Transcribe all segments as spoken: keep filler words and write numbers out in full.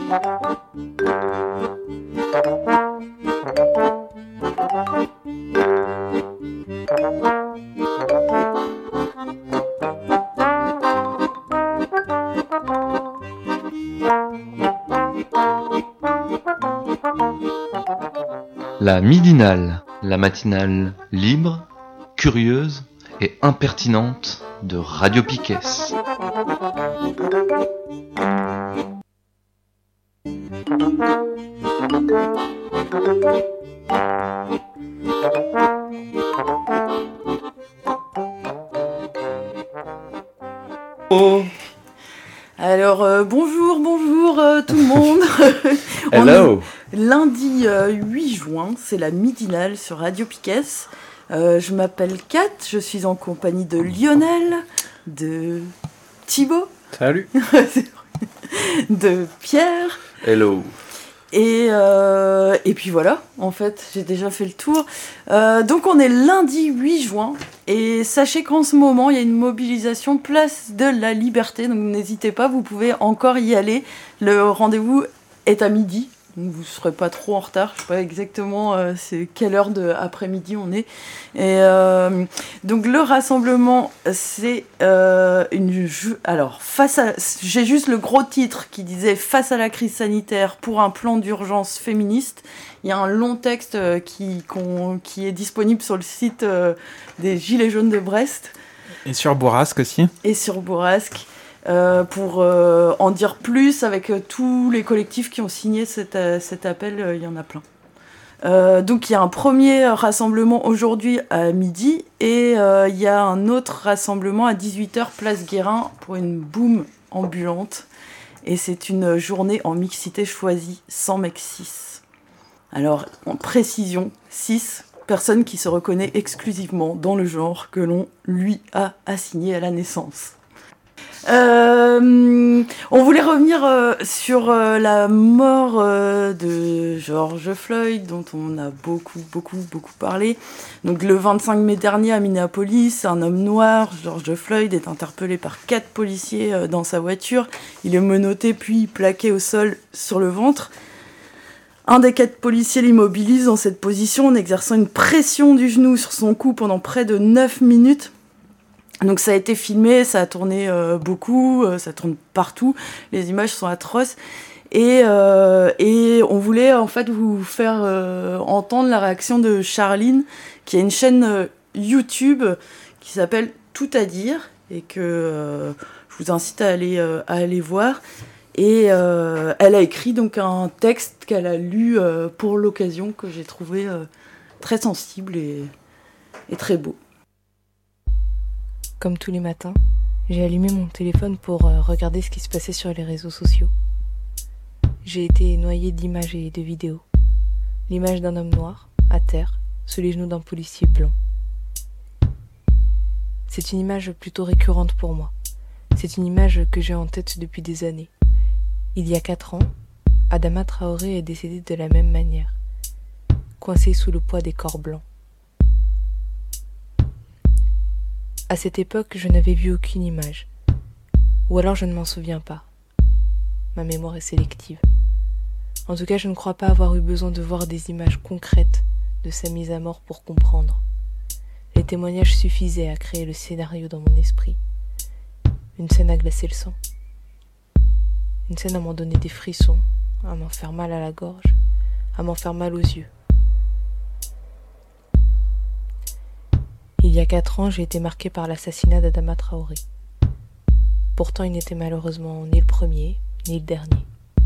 La midinale, la matinale libre, curieuse et impertinente de Radio Piquet. Oh. Alors euh, bonjour, bonjour euh, tout le monde. Hello. Lundi euh, huit juin, c'est la midinale sur Radio Piquet. Euh, je m'appelle Kat, je suis en compagnie de Lionel, de Thibaut. Salut. De Pierre. Hello. Et, euh, et puis voilà, en fait, j'ai déjà fait le tour. Euh, donc on est lundi huit juin, et sachez qu'en ce moment, il y a une mobilisation place de la Liberté, donc n'hésitez pas, vous pouvez encore y aller. Le rendez-vous est à midi, donc vous ne serez pas trop en retard. Je ne sais pas exactement euh, c'est quelle heure de après-midi on est. Et euh, donc le rassemblement, c'est euh, une... Alors, face à... j'ai juste le gros titre qui disait « Face à la crise sanitaire pour un plan d'urgence féministe ». Il y a un long texte euh, qui, qu'on, qui est disponible sur le site euh, des Gilets jaunes de Brest. Et sur Bourrasque aussi. Et sur Bourrasque. Euh, pour euh, en dire plus avec euh, tous les collectifs qui ont signé cet, euh, cet appel, il euh, y en a plein. Euh, donc il y a un premier rassemblement aujourd'hui à midi et il euh, y a un autre rassemblement à dix-huit heures place Guérin pour une boum ambulante. Et c'est une journée en mixité choisie sans mec cis. Alors en précision, cis, personne qui se reconnaît exclusivement dans le genre que l'on lui a assigné à la naissance. Euh, on voulait revenir euh, sur euh, la mort euh, de George Floyd, dont on a beaucoup, beaucoup, beaucoup parlé. Donc, le vingt-cinq mai dernier à Minneapolis, un homme noir, George Floyd, est interpellé par quatre policiers euh, dans sa voiture. Il est menotté puis plaqué au sol sur le ventre. Un des quatre policiers l'immobilise dans cette position en exerçant une pression du genou sur son cou pendant près de neuf minutes. Donc ça a été filmé, ça a tourné euh, beaucoup, euh, ça tourne partout, les images sont atroces. Et, euh, et on voulait en fait vous faire euh, entendre la réaction de Charline, qui a une chaîne euh, YouTube qui s'appelle Tout à dire, et que euh, je vous incite à aller, euh, à aller voir. Et euh, elle a écrit donc un texte qu'elle a lu euh, pour l'occasion, que j'ai trouvé euh, très sensible et, et très beau. Comme tous les matins, j'ai allumé mon téléphone pour euh, regarder ce qui se passait sur les réseaux sociaux. J'ai été noyée d'images et de vidéos. L'image d'un homme noir, à terre, sous les genoux d'un policier blanc. C'est une image plutôt récurrente pour moi. C'est une image que j'ai en tête depuis des années. Il y a quatre ans, Adama Traoré est décédé de la même manière, coincé sous le poids des corps blancs. À cette époque, je n'avais vu aucune image. Ou alors je ne m'en souviens pas. Ma mémoire est sélective. En tout cas, je ne crois pas avoir eu besoin de voir des images concrètes de sa mise à mort pour comprendre. Les témoignages suffisaient à créer le scénario dans mon esprit. Une scène à glacer le sang. Une scène à m'en donner des frissons, à m'en faire mal à la gorge, à m'en faire mal aux yeux. Il y a quatre ans, j'ai été marquée par l'assassinat d'Adama Traoré. Pourtant, il n'était malheureusement ni le premier, ni le dernier.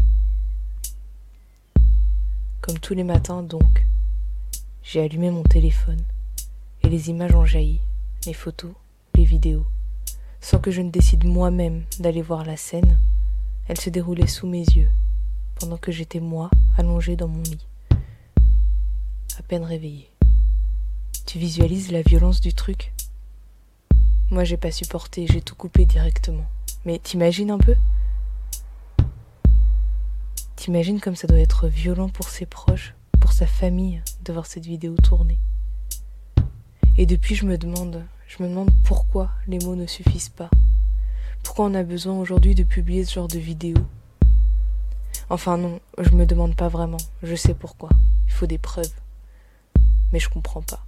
Comme tous les matins, donc, j'ai allumé mon téléphone et les images ont jailli, les photos, les vidéos. Sans que je ne décide moi-même d'aller voir la scène, elle se déroulait sous mes yeux, pendant que j'étais moi, allongée dans mon lit, à peine réveillée. Tu visualises la violence du truc ? Moi, j'ai pas supporté, j'ai tout coupé directement. Mais t'imagines un peu ? T'imagines comme ça doit être violent pour ses proches, pour sa famille, de voir cette vidéo tourner. Et depuis, je me demande, je me demande pourquoi les mots ne suffisent pas. Pourquoi on a besoin aujourd'hui de publier ce genre de vidéo ? Enfin non, je me demande pas vraiment. Je sais pourquoi. Il faut des preuves. Mais je comprends pas.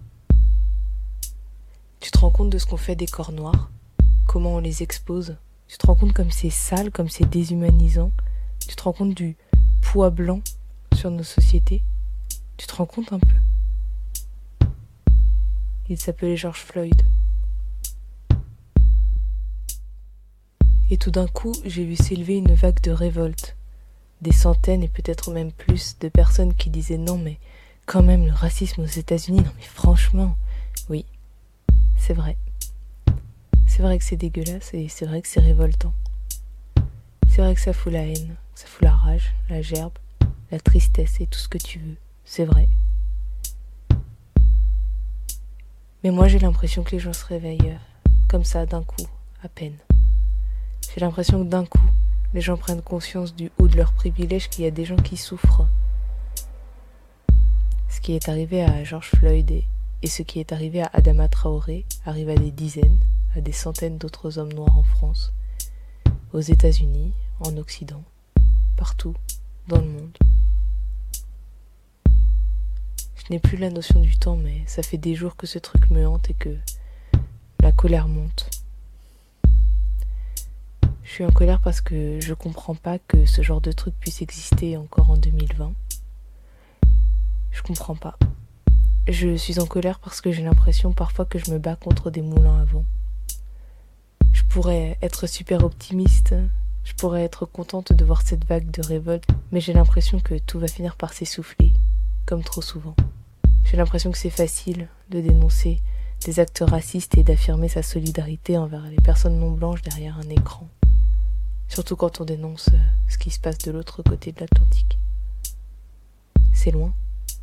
Tu te rends compte de ce qu'on fait des corps noirs? Comment on les expose? Tu te rends compte comme c'est sale, comme c'est déshumanisant? Tu te rends compte du poids blanc sur nos sociétés? Tu te rends compte un peu? Il s'appelait George Floyd. Et tout d'un coup, j'ai vu s'élever une vague de révolte. Des centaines et peut-être même plus de personnes qui disaient non mais quand même le racisme aux États-Unis, non mais franchement, oui, c'est vrai. C'est vrai que c'est dégueulasse et c'est vrai que c'est révoltant. C'est vrai que ça fout la haine, ça fout la rage, la gerbe, la tristesse et tout ce que tu veux. C'est vrai. Mais moi j'ai l'impression que les gens se réveillent comme ça d'un coup, à peine. J'ai l'impression que d'un coup, les gens prennent conscience du haut de leur privilège qu'il y a des gens qui souffrent. Ce qui est arrivé à George Floyd et, et ce qui est arrivé à Adama Traoré arrive à des dizaines, à des centaines d'autres hommes noirs en France, aux États-Unis, en Occident, partout, dans le monde. Je n'ai plus la notion du temps, mais ça fait des jours que ce truc me hante et que la colère monte. Je suis en colère parce que je comprends pas que ce genre de truc puisse exister encore en deux mille vingt. Je comprends pas. Je suis en colère parce que j'ai l'impression parfois que je me bats contre des moulins à vent. Je pourrais être super optimiste, je pourrais être contente de voir cette vague de révolte, mais j'ai l'impression que tout va finir par s'essouffler, comme trop souvent. J'ai l'impression que c'est facile de dénoncer des actes racistes et d'affirmer sa solidarité envers les personnes non blanches derrière un écran. Surtout quand on dénonce ce qui se passe de l'autre côté de l'Atlantique. C'est loin.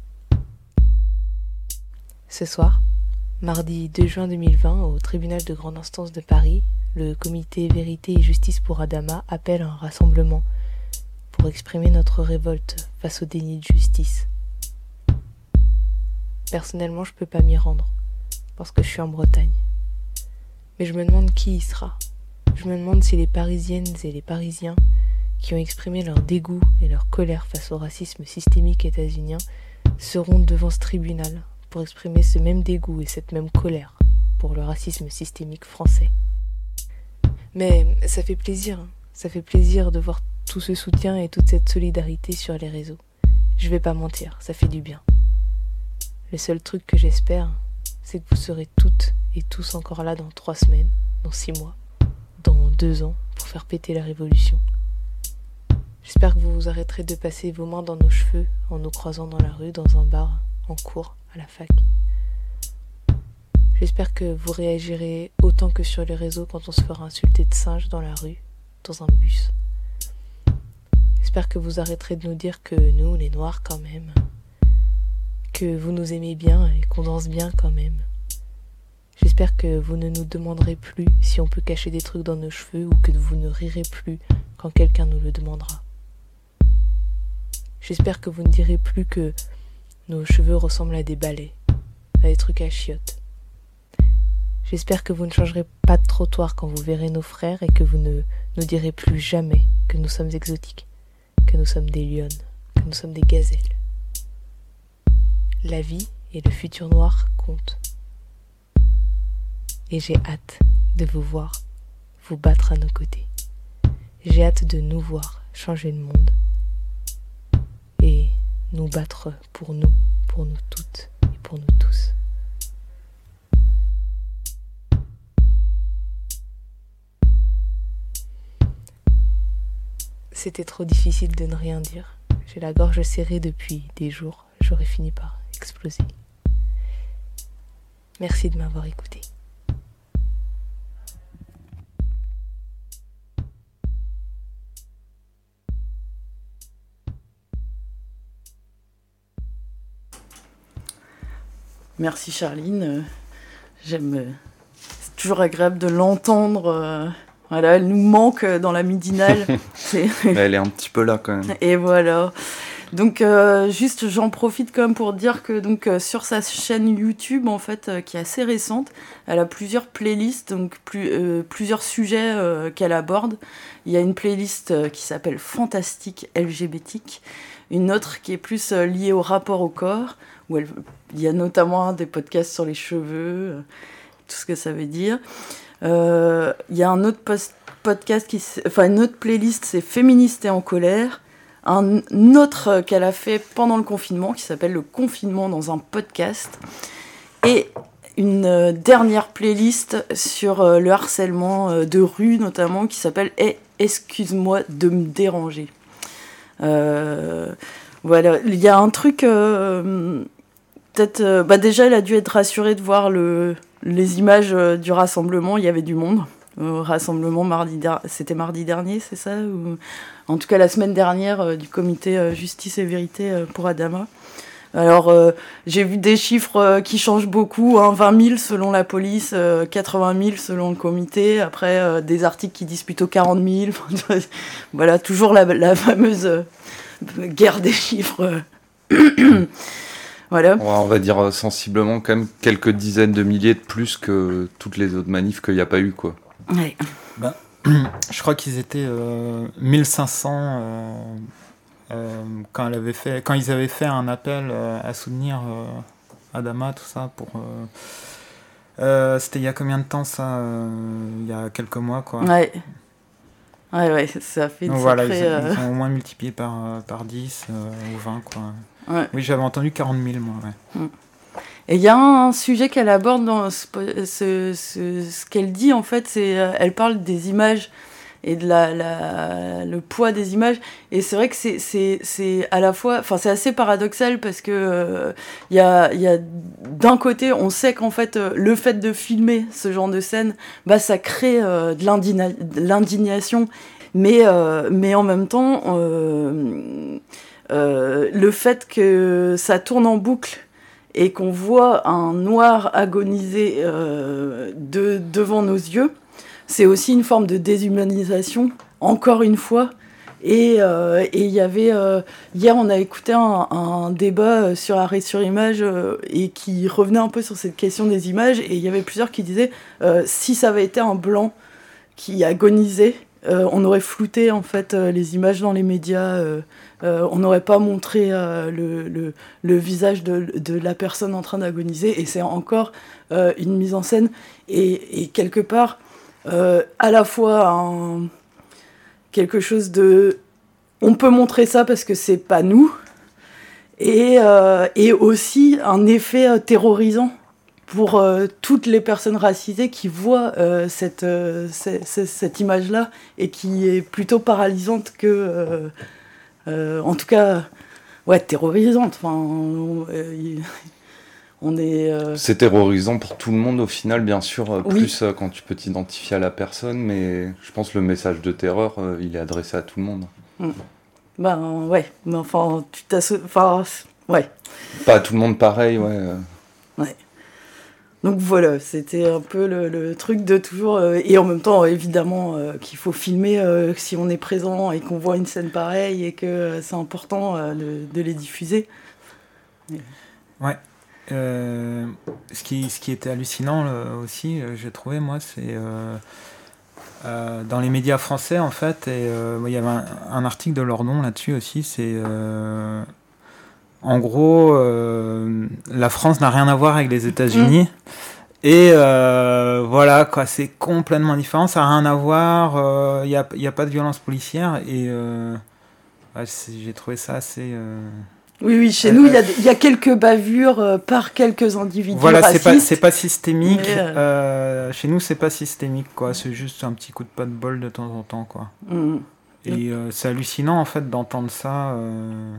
Ce soir, mardi deux juin deux mille vingt, au tribunal de grande instance de Paris, le comité Vérité et Justice pour Adama appelle un rassemblement pour exprimer notre révolte face au déni de justice. Personnellement, je peux pas m'y rendre, parce que je suis en Bretagne. Mais je me demande qui y sera. Je me demande si les Parisiennes et les Parisiens qui ont exprimé leur dégoût et leur colère face au racisme systémique états-unien seront devant ce tribunal pour exprimer ce même dégoût et cette même colère pour le racisme systémique français. Mais ça fait plaisir, ça fait plaisir de voir tout ce soutien et toute cette solidarité sur les réseaux. Je vais pas mentir, ça fait du bien. Le seul truc que j'espère, c'est que vous serez toutes et tous encore là dans trois semaines, dans six mois, dans deux ans, pour faire péter la révolution. J'espère que vous vous arrêterez de passer vos mains dans nos cheveux en nous croisant dans la rue, dans un bar, en cours, à la fac. J'espère que vous réagirez autant que sur les réseaux quand on se fera insulter de singe dans la rue, dans un bus. J'espère que vous arrêterez de nous dire que nous, les Noirs, quand même, que vous nous aimez bien et qu'on danse bien quand même. J'espère que vous ne nous demanderez plus si on peut cacher des trucs dans nos cheveux ou que vous ne rirez plus quand quelqu'un nous le demandera. J'espère que vous ne direz plus que nos cheveux ressemblent à des balais, à des trucs à chiottes. J'espère que vous ne changerez pas de trottoir quand vous verrez nos frères et que vous ne nous direz plus jamais que nous sommes exotiques, que nous sommes des lionnes, que nous sommes des gazelles. La vie et le futur noir comptent. Et j'ai hâte de vous voir vous battre à nos côtés. J'ai hâte de nous voir changer le monde et nous battre pour nous, pour nous toutes et pour nous tous. C'était trop difficile de ne rien dire. J'ai la gorge serrée depuis des jours. J'aurais fini par exploser. Merci de m'avoir écouté. Merci Charline. J'aime. C'est toujours agréable de l'entendre. Voilà, elle nous manque dans la midinale. C'est... Elle est un petit peu là quand même. Et voilà. Donc euh, juste j'en profite quand même pour dire que donc euh, sur sa chaîne YouTube en fait euh, qui est assez récente, elle a plusieurs playlists, donc plus, euh, plusieurs sujets euh, qu'elle aborde. Il y a une playlist euh, qui s'appelle Fantastique L G B T, une autre qui est plus euh, liée au rapport au corps, où elle, il y a notamment des podcasts sur les cheveux, euh, tout ce que ça veut dire. Euh, il y a un autre post- podcast qui, enfin une autre playlist, c'est Féministe et en colère. Un autre qu'elle a fait pendant le confinement, qui s'appelle Le confinement dans un podcast. Et une dernière playlist sur le harcèlement de rue, notamment, qui s'appelle hey, « Excuse-moi de me déranger ». Euh, voilà, il y a un truc... Euh, peut-être... Euh, bah déjà, elle a dû être rassurée de voir le, les images du rassemblement. Il y avait du monde. Au rassemblement, mardi der- c'était mardi dernier, c'est ça ou... En tout cas, la semaine dernière, euh, du comité euh, Justice et Vérité euh, pour Adama. Alors, euh, j'ai vu des chiffres euh, qui changent beaucoup, hein, vingt mille selon la police, euh, quatre-vingt mille selon le comité. Après, euh, des articles qui disent plutôt quarante mille. Voilà, toujours la, la fameuse euh, guerre des chiffres. Voilà. On va dire euh, sensiblement quand même quelques dizaines de milliers de plus que toutes les autres manifs qu'il n'y a pas eu, quoi. Ouais. Ben, je crois qu'ils étaient euh, mille cinq cents euh, euh, quand, elle avait fait, quand ils avaient fait un appel euh, à soutenir euh, Adama, tout ça. Pour, euh, euh, c'était il y a combien de temps ça euh, il y a quelques mois, quoi. Ouais. Ouais, ouais, ça fait une Donc voilà, sacrée, ils, euh... ils ont au moins multiplié par, par dix euh, ou vingt, quoi. Ouais. Oui, j'avais entendu quarante mille, moi, ouais. Mm. Et il y a un sujet qu'elle aborde dans ce, ce, ce, ce qu'elle dit, en fait, c'est euh, elle parle des images et de la, la, le poids des images. Et c'est vrai que c'est, c'est, c'est à la fois... Enfin, c'est assez paradoxal parce que euh, y a, y a, d'un côté, on sait qu'en fait, euh, le fait de filmer ce genre de scène, bah, ça crée euh, de, l'indigna- de l'indignation. Mais, euh, mais en même temps, euh, euh, le fait que ça tourne en boucle et qu'on voit un noir agoniser euh, de, devant nos yeux, c'est aussi une forme de déshumanisation, encore une fois. Et il euh, y avait... Euh, hier, on a écouté un, un débat sur Arrêt sur Image euh, et qui revenait un peu sur cette question des images. Et il y avait plusieurs qui disaient euh, si ça avait été un blanc qui agonisait, euh, on aurait flouté en fait, euh, les images dans les médias. Euh, Euh, on n'aurait pas montré euh, le, le, le visage de, de la personne en train d'agoniser, et c'est encore euh, une mise en scène, et, et quelque part, euh, à la fois un, quelque chose de... On peut montrer ça parce que c'est pas nous, et, euh, et aussi un effet euh, terrorisant pour euh, toutes les personnes racisées qui voient euh, cette, euh, cette, cette image-là, et qui est plutôt paralysante que... Euh, Euh, en tout cas, ouais, terrorisante. Enfin, on, euh, on est. Euh... C'est terrorisant pour tout le monde au final, bien sûr, euh, oui. plus euh, quand tu peux t'identifier à la personne, mais je pense que le message de terreur, euh, il est adressé à tout le monde. Mmh. Ben ouais, mais enfin, tu t'associes. Enfin, ouais. Pas à tout le monde pareil, ouais. Euh... Ouais. Donc voilà, c'était un peu le, le truc de toujours... Euh, et en même temps, évidemment, euh, qu'il faut filmer euh, si on est présent et qu'on voit une scène pareille et que euh, c'est important euh, de, de les diffuser. Mais... Ouais. Euh, ce, qui, ce qui était hallucinant là, aussi, euh, j'ai trouvé, moi, c'est... Euh, euh, dans les médias français, en fait, et euh, il y avait un, un article de Lordon là-dessus aussi, c'est... Euh, En gros, euh, la France n'a rien à voir avec les États-Unis. Mmh. Et euh, voilà, quoi, c'est complètement différent. Ça n'a rien à voir. Il euh, n'y a, y a pas de violence policière. Et euh, ouais, j'ai trouvé ça assez... Euh... Oui, oui, chez euh, nous, il y, y a quelques bavures euh, par quelques individus voilà, racistes. Voilà, c'est pas, pas systémique. Mais euh... Euh, chez nous, c'est pas systémique, quoi. C'est juste un petit coup de pas de bol de temps en temps, quoi. Mmh. Et euh, c'est hallucinant, en fait, d'entendre ça... Euh...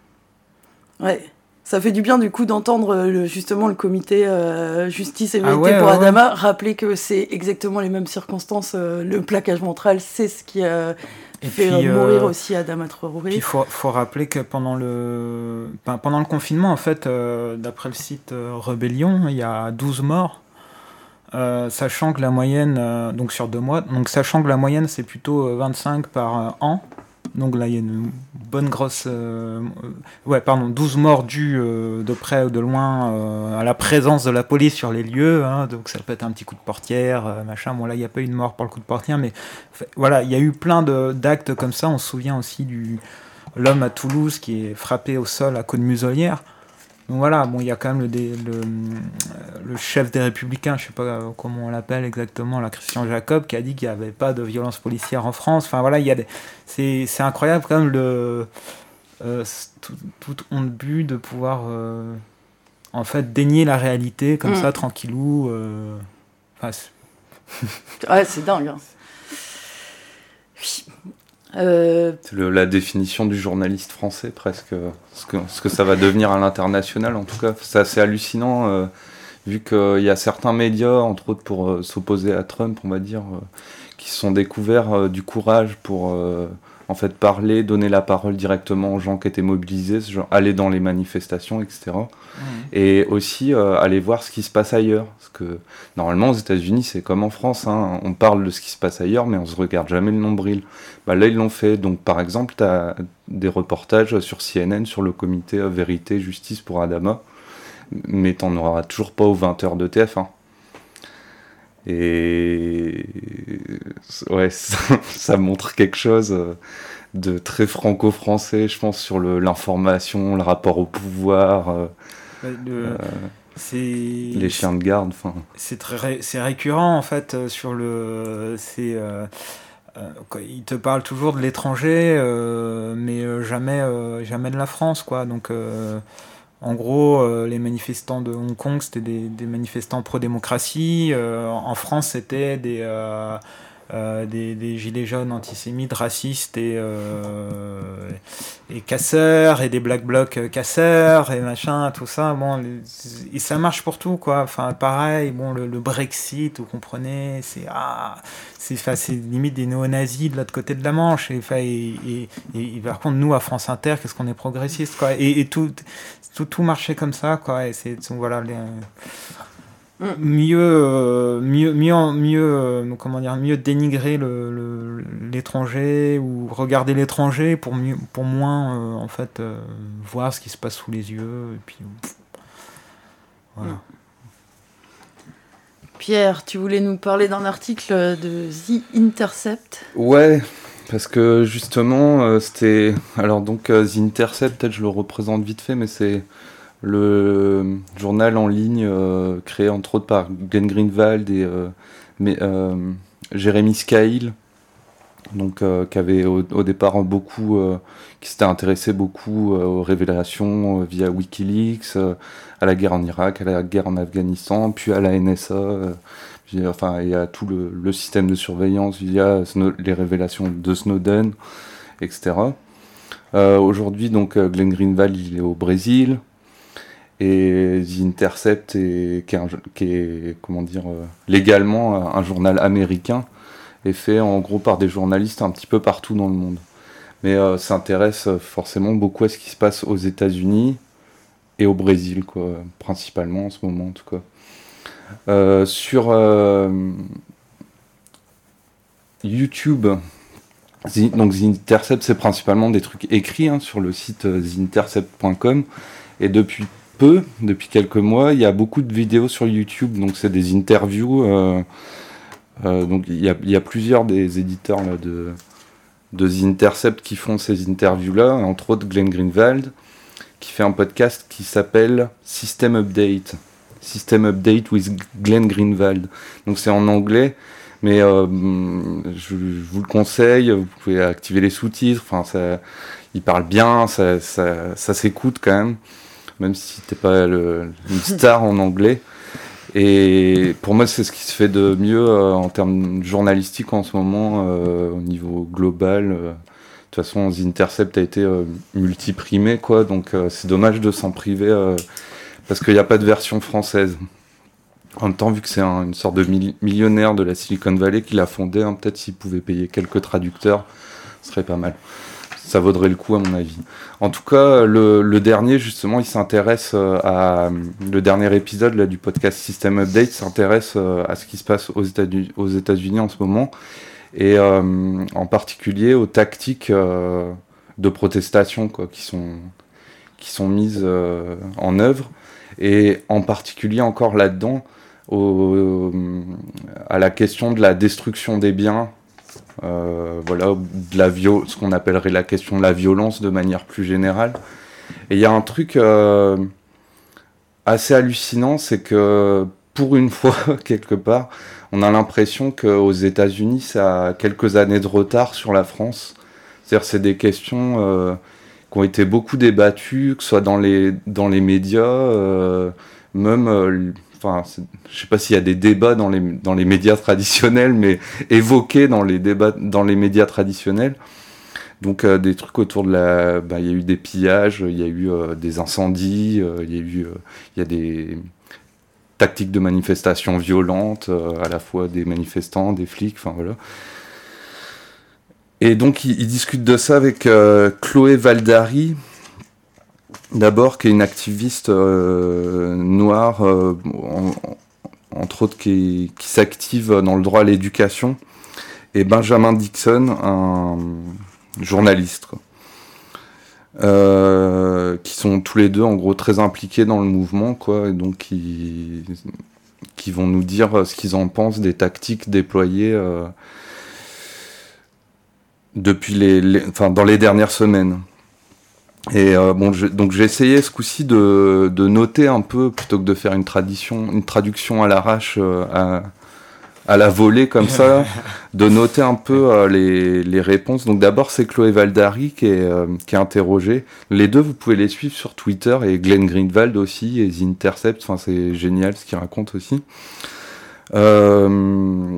Ouais, ça fait du bien du coup d'entendre le, justement le comité euh, Justice et Vérité ah ouais, pour ouais, Adama ouais. rappeler que c'est exactement les mêmes circonstances. Euh, le plaquage ventral, c'est ce qui a et fait puis, euh, mourir euh, aussi Adama Traoré. Il faut, faut rappeler que pendant le, ben, pendant le confinement, en fait, euh, d'après le site euh, Rébellion, il y a douze morts. Euh, sachant que la moyenne, euh, donc sur deux mois, donc sachant que la moyenne c'est plutôt vingt-cinq par euh, an. donc là il y a une bonne grosse, euh, ouais pardon, douze morts dues euh, de près ou de loin euh, à la présence de la police sur les lieux, hein, donc ça peut être un petit coup de portière, euh, machin. Bon là il n'y a pas eu de mort pour le coup de portière, mais voilà, il y a eu plein de, d'actes comme ça. On se souvient aussi du l'homme à Toulouse qui est frappé au sol à coups de muselière. Donc voilà, bon, il y a quand même le, le, le chef des Républicains, je sais pas comment on l'appelle exactement, là, Christian Jacob, qui a dit qu'il n'y avait pas de violence policière en France. Enfin voilà, il y a des, c'est, c'est incroyable quand même le euh, tout, tout honte but de pouvoir euh, en fait dénier la réalité comme mmh. ça, tranquillou. Euh, enfin, c'est... ouais, c'est dingue. Hein. Oui. Euh... C'est le, la définition du journaliste français, presque. Ce que, ce que ça va devenir à l'international, en tout cas. C'est assez hallucinant, euh, vu qu'il y a certains médias, entre autres pour euh, s'opposer à Trump, on va dire, euh, qui se sont découverts euh, du courage pour euh, en fait, parler, donner la parole directement aux gens qui étaient mobilisés, genre, aller dans les manifestations, et cetera. Mmh. Et aussi euh, aller voir ce qui se passe ailleurs. Parce que normalement, aux États-Unis, c'est comme en France, hein, on parle de ce qui se passe ailleurs, mais on se regarde jamais le nombril. Bah, là, ils l'ont fait. Donc, par exemple, tu as des reportages sur C N N sur le comité Vérité Justice pour Adama, mais tu n'en auras toujours pas aux vingt heures de T F un. Et ouais, ça, ça montre quelque chose de très franco-français, je pense, sur le, l'information, le rapport au pouvoir, euh, le, euh, c'est... les chiens de garde. Enfin, c'est très, c'est récurrent en fait euh, sur le, c'est, euh, euh, il te parle toujours de l'étranger, euh, mais euh, jamais, euh, jamais de la France, quoi. Donc euh, en gros, euh, les manifestants de Hong Kong, c'était des, des manifestants pro-démocratie. Euh, en France, c'était des, euh, euh, des, des gilets jaunes antisémites, racistes et, euh, et casseurs, et des black blocs casseurs, et machin, tout ça. Bon, les, et ça marche pour tout, quoi. Enfin, pareil, bon, le, le Brexit, vous comprenez, c'est, ah, c'est, c'est limite des néo-nazis de l'autre côté de la Manche. Et, et, et, et par contre, nous, à France Inter, qu'est-ce qu'on est progressiste, quoi. Et, et tout... Tout, tout marchait comme ça, quoi. Et c'est donc, voilà, les, euh, mm. mieux, euh, mieux, mieux, mieux, euh, comment dire, mieux dénigrer le, le, l'étranger ou regarder l'étranger pour mieux, pour moins euh, en fait euh, voir ce qui se passe sous les yeux. Et puis pff, voilà. Mm. Pierre, tu voulais nous parler d'un article de The Intercept ? Ouais. Parce que justement, euh, c'était... Alors donc, euh, The Intercept, peut-être je le représente vite fait, mais c'est le journal en ligne euh, créé entre autres par Glenn Greenwald et euh, mais, euh, Jérémy Scahill, donc, euh, qui avait au, au départ beaucoup... Euh, qui s'était intéressé beaucoup euh, aux révélations euh, via Wikileaks, euh, à la guerre en Irak, à la guerre en Afghanistan, puis à la N S A... Euh, Enfin, il y a tout le, le système de surveillance via Snow, les révélations de Snowden, et cetera. Euh, aujourd'hui, donc, Glenn Greenwald, il est au Brésil, et The Intercept, est, qui, est un, qui est, comment dire, euh, légalement un journal américain, est fait en gros par des journalistes un petit peu partout dans le monde. Mais euh, s'intéresse forcément beaucoup à ce qui se passe aux États-Unis et au Brésil, quoi, principalement en ce moment, en tout cas. Euh, sur euh, YouTube, The, donc The Intercept, c'est principalement des trucs écrits hein, sur le site euh, the intercept point com, et depuis peu, depuis quelques mois, il y a beaucoup de vidéos sur YouTube, donc c'est des interviews. Euh, euh, donc il y a, y a plusieurs des éditeurs là, de, de The Intercept qui font ces interviews-là, entre autres Glenn Greenwald, qui fait un podcast qui s'appelle System Update. System Update with Glenn Greenwald. Donc c'est en anglais, mais euh, je, je vous le conseille, vous pouvez activer les sous-titres, enfin, ça, il parle bien, ça, ça, ça s'écoute quand même, même si t'es pas le, une star en anglais. Et pour moi, c'est ce qui se fait de mieux euh, en termes journalistiques en ce moment, euh, au niveau global. Euh, de toute façon, The Intercept a été euh, multiprimé, quoi, donc euh, c'est dommage de s'en priver. Euh, Parce qu'il n'y a pas de version française. En même temps, vu que c'est un, une sorte de mi- millionnaire de la Silicon Valley qui l'a fondé, hein, peut-être s'il pouvait payer quelques traducteurs, ce serait pas mal. Ça vaudrait le coup, à mon avis. En tout cas, le, le dernier, justement, il s'intéresse à... Le dernier épisode là, du podcast System Update s'intéresse à ce qui se passe aux États-Unis, aux États-Unis en ce moment. et euh, en particulier aux tactiques euh, de protestation quoi, qui sont, qui sont mises euh, en œuvre, et en particulier encore là-dedans, au, à la question de la destruction des biens, euh, voilà, de la viol- ce qu'on appellerait la question de la violence de manière plus générale. Et il y a un truc euh, assez hallucinant, c'est que pour une fois, quelque part, on a l'impression qu'aux États-Unis, ça a quelques années de retard sur la France. C'est-à-dire, c'est des questions euh, qui ont été beaucoup débattues, que ce soit dans les, dans les médias, euh, même, euh, enfin, je sais pas s'il y a des débats dans les, dans les médias traditionnels, mais évoqués dans les débats, dans les médias traditionnels. Donc, euh, des trucs autour de la, bah, il y a eu des pillages, il y a eu euh, des incendies, euh, il y a eu, euh, il y a des tactiques de manifestation violentes, euh, à la fois des manifestants, des flics, enfin voilà. Et donc ils, ils discutent de ça avec euh, Chloé Valdari, d'abord, qui est une activiste euh, noire, euh, en, en, entre autres qui, qui s'active dans le droit à l'éducation, et Benjamin Dixon, un journaliste, quoi. Euh, qui sont tous les deux en gros très impliqués dans le mouvement, quoi, et donc qui, qui vont nous dire ce qu'ils en pensent des tactiques déployées euh, depuis les, les, enfin dans les dernières semaines. Et euh, bon, je, donc j'ai essayé ce coup-ci de, de noter un peu plutôt que de faire une tradition, une traduction à l'arrache, euh, à, à la volée comme ça, de noter un peu euh, les, les réponses. Donc d'abord c'est Chloé Valdari qui est, euh, qui est interrogée. Les deux, vous pouvez les suivre sur Twitter, et Glenn Greenwald aussi, et The Intercept, enfin c'est génial ce qu'ils racontent aussi. Euh,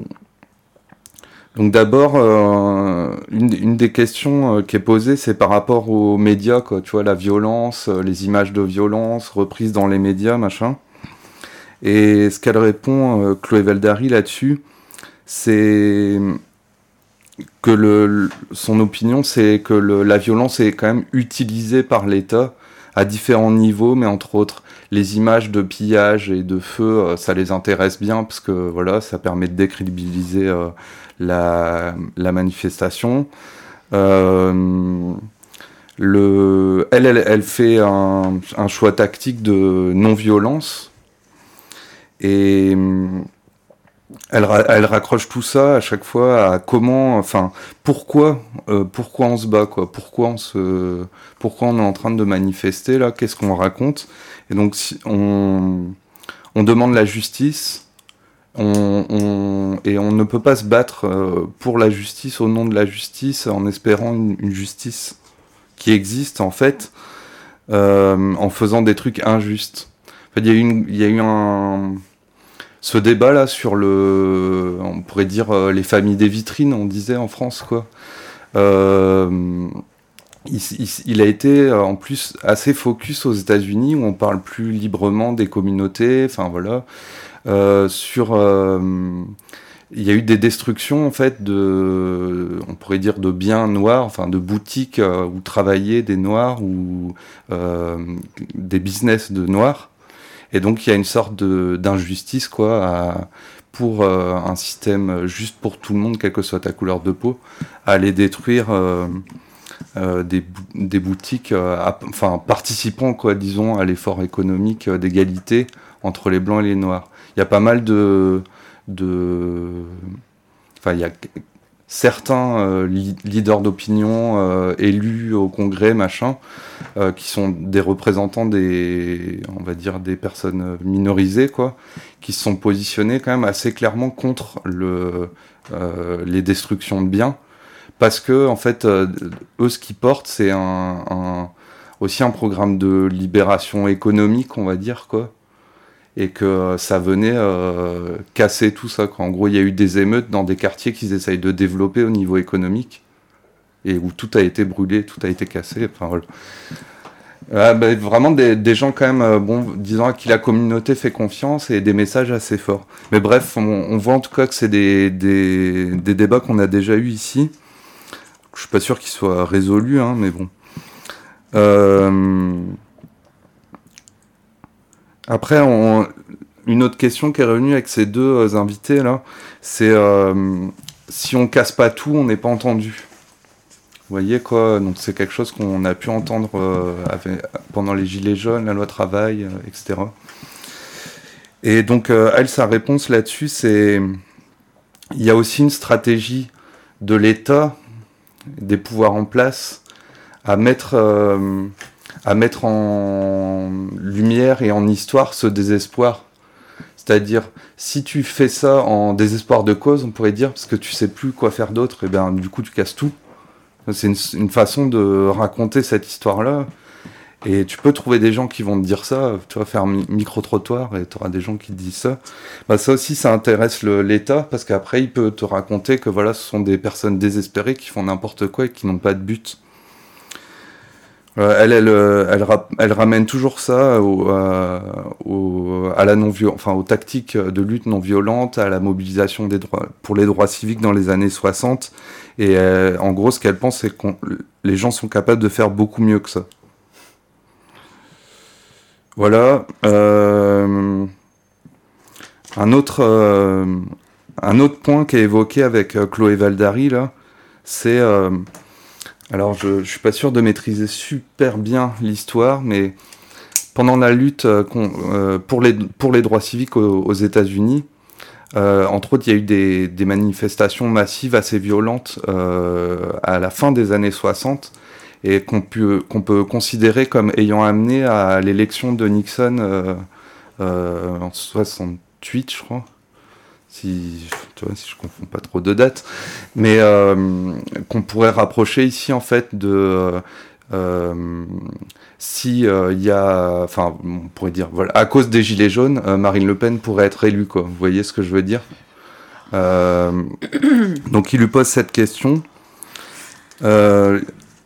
donc d'abord, euh, une, une des questions euh, qui est posée, c'est par rapport aux médias, quoi, tu vois, la violence, euh, les images de violence reprises dans les médias, machin. Et ce qu'elle répond, euh, Chloé Valdari, là-dessus, c'est que le, son opinion, c'est que le, la violence est quand même utilisée par l'État à différents niveaux, mais entre autres, les images de pillage et de feu, euh, ça les intéresse bien, parce que voilà, ça permet de décrédibiliser euh, la, la manifestation. Euh, le, elle, elle, elle fait un, un choix tactique de non-violence. Et elle, elle raccroche tout ça à chaque fois à comment, enfin, pourquoi, euh, pourquoi on se bat, quoi, pourquoi on se, pourquoi on est en train de manifester là, qu'est-ce qu'on raconte. Et donc si on, on demande la justice, on, on, et on ne peut pas se battre euh, pour la justice, au nom de la justice, en espérant une, une justice qui existe en fait, euh, en faisant des trucs injustes. Il y a eu, une, il y a eu un, ce débat là sur le, on pourrait dire euh, les familles des vitrines, on disait en France, quoi. Euh, il, il, il a été euh, en plus assez focus aux États-Unis, où on parle plus librement des communautés, enfin voilà, euh, sur, euh, il y a eu des destructions en fait de, on pourrait dire de biens noirs, enfin de boutiques euh, où travaillaient des noirs, ou euh, des business de noirs. Et donc il y a une sorte de, d'injustice, quoi, à, pour euh, un système juste pour tout le monde, quelle que soit ta couleur de peau, à aller détruire euh, euh, des, des boutiques, euh, à, enfin participant, quoi, disons, à l'effort économique euh, d'égalité entre les blancs et les noirs. Il y a pas mal de, de, enfin il y a certains euh, li- leaders d'opinion euh, élus au Congrès, machin, euh, qui sont des représentants des, on va dire, des personnes minorisées, quoi, qui se sont positionnés quand même assez clairement contre le, euh, les destructions de biens, parce que en fait, euh, eux, ce qu'ils portent, c'est un, un, aussi un programme de libération économique, on va dire, quoi. Et que ça venait euh, casser tout ça, quoi. En gros, il y a eu des émeutes dans des quartiers qu'ils essayent de développer au niveau économique, et où tout a été brûlé, tout a été cassé, enfin voilà. Euh, bah, vraiment des, des gens quand même, euh, bon, disant à qui la communauté fait confiance, et des messages assez forts. Mais bref, on, on voit en tout cas que c'est des, des, des débats qu'on a déjà eu ici. Je suis pas sûr qu'ils soient résolus, hein, mais bon. Euh... Après, on... une autre question qui est revenue avec ces deux invités là, c'est euh, si on casse pas tout, on n'est pas entendu. Vous voyez quoi, donc c'est quelque chose qu'on a pu entendre euh, avec, pendant les Gilets jaunes, la loi travail, euh, et cetera. Et donc, euh, elle, sa réponse là-dessus, c'est... Il y a aussi une stratégie de l'État, des pouvoirs en place, à mettre, euh, à mettre en lumière et en histoire ce désespoir. C'est-à-dire, si tu fais ça en désespoir de cause, on pourrait dire, parce que tu sais plus quoi faire d'autre, et bien du coup tu casses tout. C'est une, une façon de raconter cette histoire-là. Et tu peux trouver des gens qui vont te dire ça, tu vas faire un micro-trottoir et tu auras des gens qui te disent ça. Bah, ça aussi, ça intéresse le, l'État, parce qu'après, il peut te raconter que voilà, ce sont des personnes désespérées qui font n'importe quoi et qui n'ont pas de but. Euh, elle, elle, elle, elle, elle ramène toujours ça au, euh, au, à la non enfin, aux tactiques de lutte non violente, à la mobilisation des droits, pour les droits civiques dans les années soixante. Et euh, en gros, ce qu'elle pense, c'est que les gens sont capables de faire beaucoup mieux que ça. Voilà. Euh, un, autre, euh, un autre point qui est évoqué avec euh, Chloé Valdary, là, c'est... Euh, alors, je ne suis pas sûr de maîtriser super bien l'histoire, mais pendant la lutte euh, euh, pour, les, pour les droits civiques aux, aux États-Unis, euh, entre autres, il y a eu des, des manifestations massives assez violentes euh, à la fin des années soixante, et qu'on peut, qu'on peut considérer comme ayant amené à l'élection de Nixon euh, euh, en soixante-huit, je crois. Si, tu vois, si je confonds pas trop de dates, mais euh, qu'on pourrait rapprocher ici en fait de euh, si il euh, y a, enfin, on pourrait dire, voilà, à cause des Gilets jaunes, euh, Marine Le Pen pourrait être élue, quoi. Vous voyez ce que je veux dire? euh, Donc, il lui pose cette question. Euh,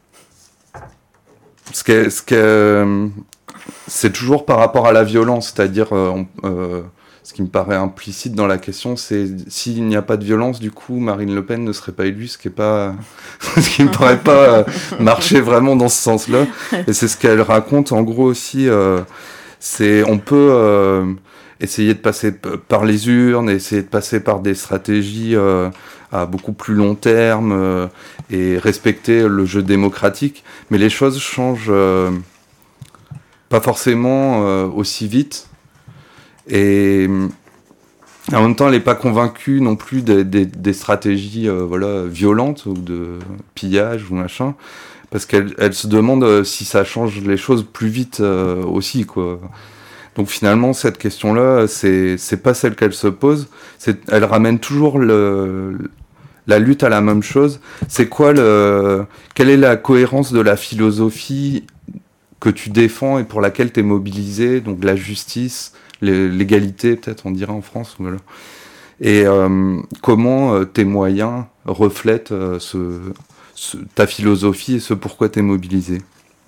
ce que, ce que, c'est toujours par rapport à la violence, c'est-à-dire euh, on, euh, ce qui me paraît implicite dans la question, c'est s'il n'y a pas de violence, du coup, Marine Le Pen ne serait pas élue, ce qui est pas, ce qui me paraît pas marcher vraiment dans ce sens-là. Et c'est ce qu'elle raconte, en gros aussi. Euh, c'est, on peut euh, essayer de passer p- par les urnes, essayer de passer par des stratégies euh, à beaucoup plus long terme euh, et respecter le jeu démocratique, mais les choses changent euh, pas forcément euh, aussi vite. Et en même temps, elle n'est pas convaincue non plus des, des, des stratégies euh, voilà, violentes ou de pillage ou machin, parce qu'elle elle se demande euh, si ça change les choses plus vite euh, aussi, quoi. Donc finalement, cette question-là, c'est, c'est pas celle qu'elle se pose. C'est, elle ramène toujours le, la lutte à la même chose. C'est quoi le, quelle est la cohérence de la philosophie que tu défends et pour laquelle tu es mobilisé, donc la justice, l'égalité, peut-être on dirait en France, voilà. Et euh, comment euh, tes moyens reflètent euh, ce, ce, ta philosophie et ce pourquoi tu es mobilisé.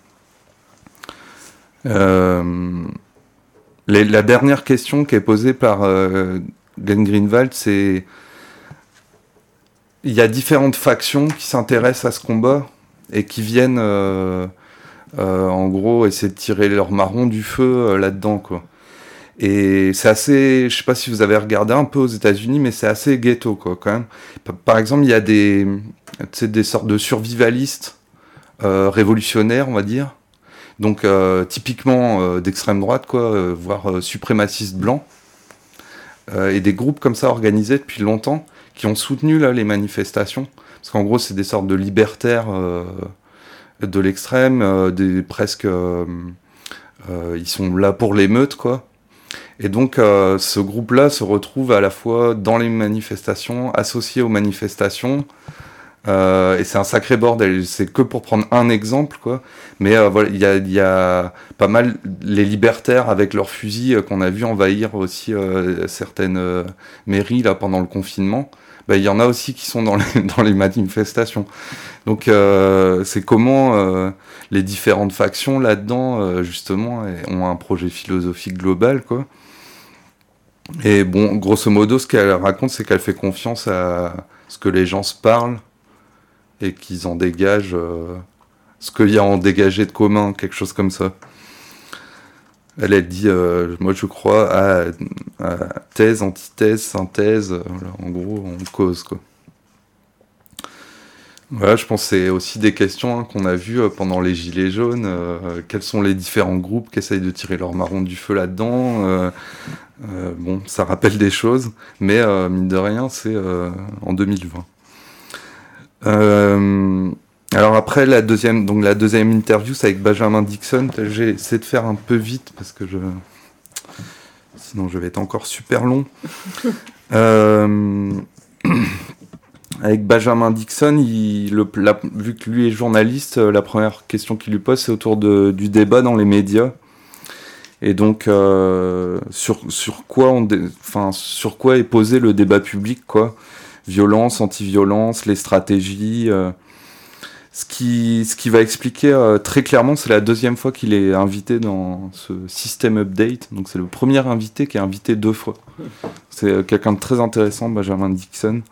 Euh, les, la dernière question qui est posée par euh, Glenn Greenwald, c'est il y a différentes factions qui s'intéressent à ce combat et qui viennent euh, euh, en gros essayer de tirer leur marron du feu euh, là-dedans, quoi. Et c'est assez, je sais pas si vous avez regardé un peu aux États-Unis, mais c'est assez ghetto, quoi, quand même. Par exemple, il y a des, tu sais, des sortes de survivalistes euh, révolutionnaires, on va dire. Donc, euh, typiquement euh, d'extrême droite, quoi, euh, voire euh, suprémacistes blancs. Euh, et des groupes comme ça organisés depuis longtemps qui ont soutenu là les manifestations. Parce qu'en gros, c'est des sortes de libertaires euh, de l'extrême, euh, des presque, euh, euh, ils sont là pour l'émeute, quoi. Et donc, euh, ce groupe-là se retrouve à la fois dans les manifestations, associé aux manifestations, euh, et c'est un sacré bordel. C'est que pour prendre un exemple, quoi. Mais euh, voilà, il y a, y a pas mal les libertaires avec leurs fusils euh, qu'on a vu envahir aussi euh, certaines euh, mairies là pendant le confinement. Bah, il y en a aussi qui sont dans les, dans les manifestations. Donc, euh, c'est comment euh, les différentes factions là-dedans, euh, justement, ont un projet philosophique global, quoi. Et bon, grosso modo, ce qu'elle raconte, c'est qu'elle fait confiance à ce que les gens se parlent et qu'ils en dégagent euh, ce qu'il y a à en dégager de commun, quelque chose comme ça. Elle, elle dit, euh, moi je crois à, à thèse, antithèse, synthèse, voilà, en gros, on cause, quoi. Voilà, je pense que c'est aussi des questions hein, qu'on a vues euh, pendant les Gilets jaunes. Euh, quels sont les différents groupes qui essayent de tirer leur marron du feu là-dedans euh, euh, Bon, ça rappelle des choses, mais euh, mine de rien, c'est euh, en deux mille vingt. Euh, alors après, la deuxième, donc la deuxième interview, c'est avec Benjamin Dixon. J'ai essayé de faire un peu vite parce que je... sinon je vais être encore super long. euh... Avec Benjamin Dixon, il, le, la, vu que lui est journaliste, la première question qu'il lui pose, c'est autour de, du débat dans les médias. Et donc, euh, sur, sur, quoi on dé, enfin, sur quoi est posé le débat public, quoi. Violence, anti-violence, les stratégies. Euh, ce, qui, ce qui va expliquer euh, très clairement, c'est la deuxième fois qu'il est invité dans ce System Update. Donc, c'est le premier invité qui est invité deux fois. C'est quelqu'un de très intéressant, Benjamin Dixon.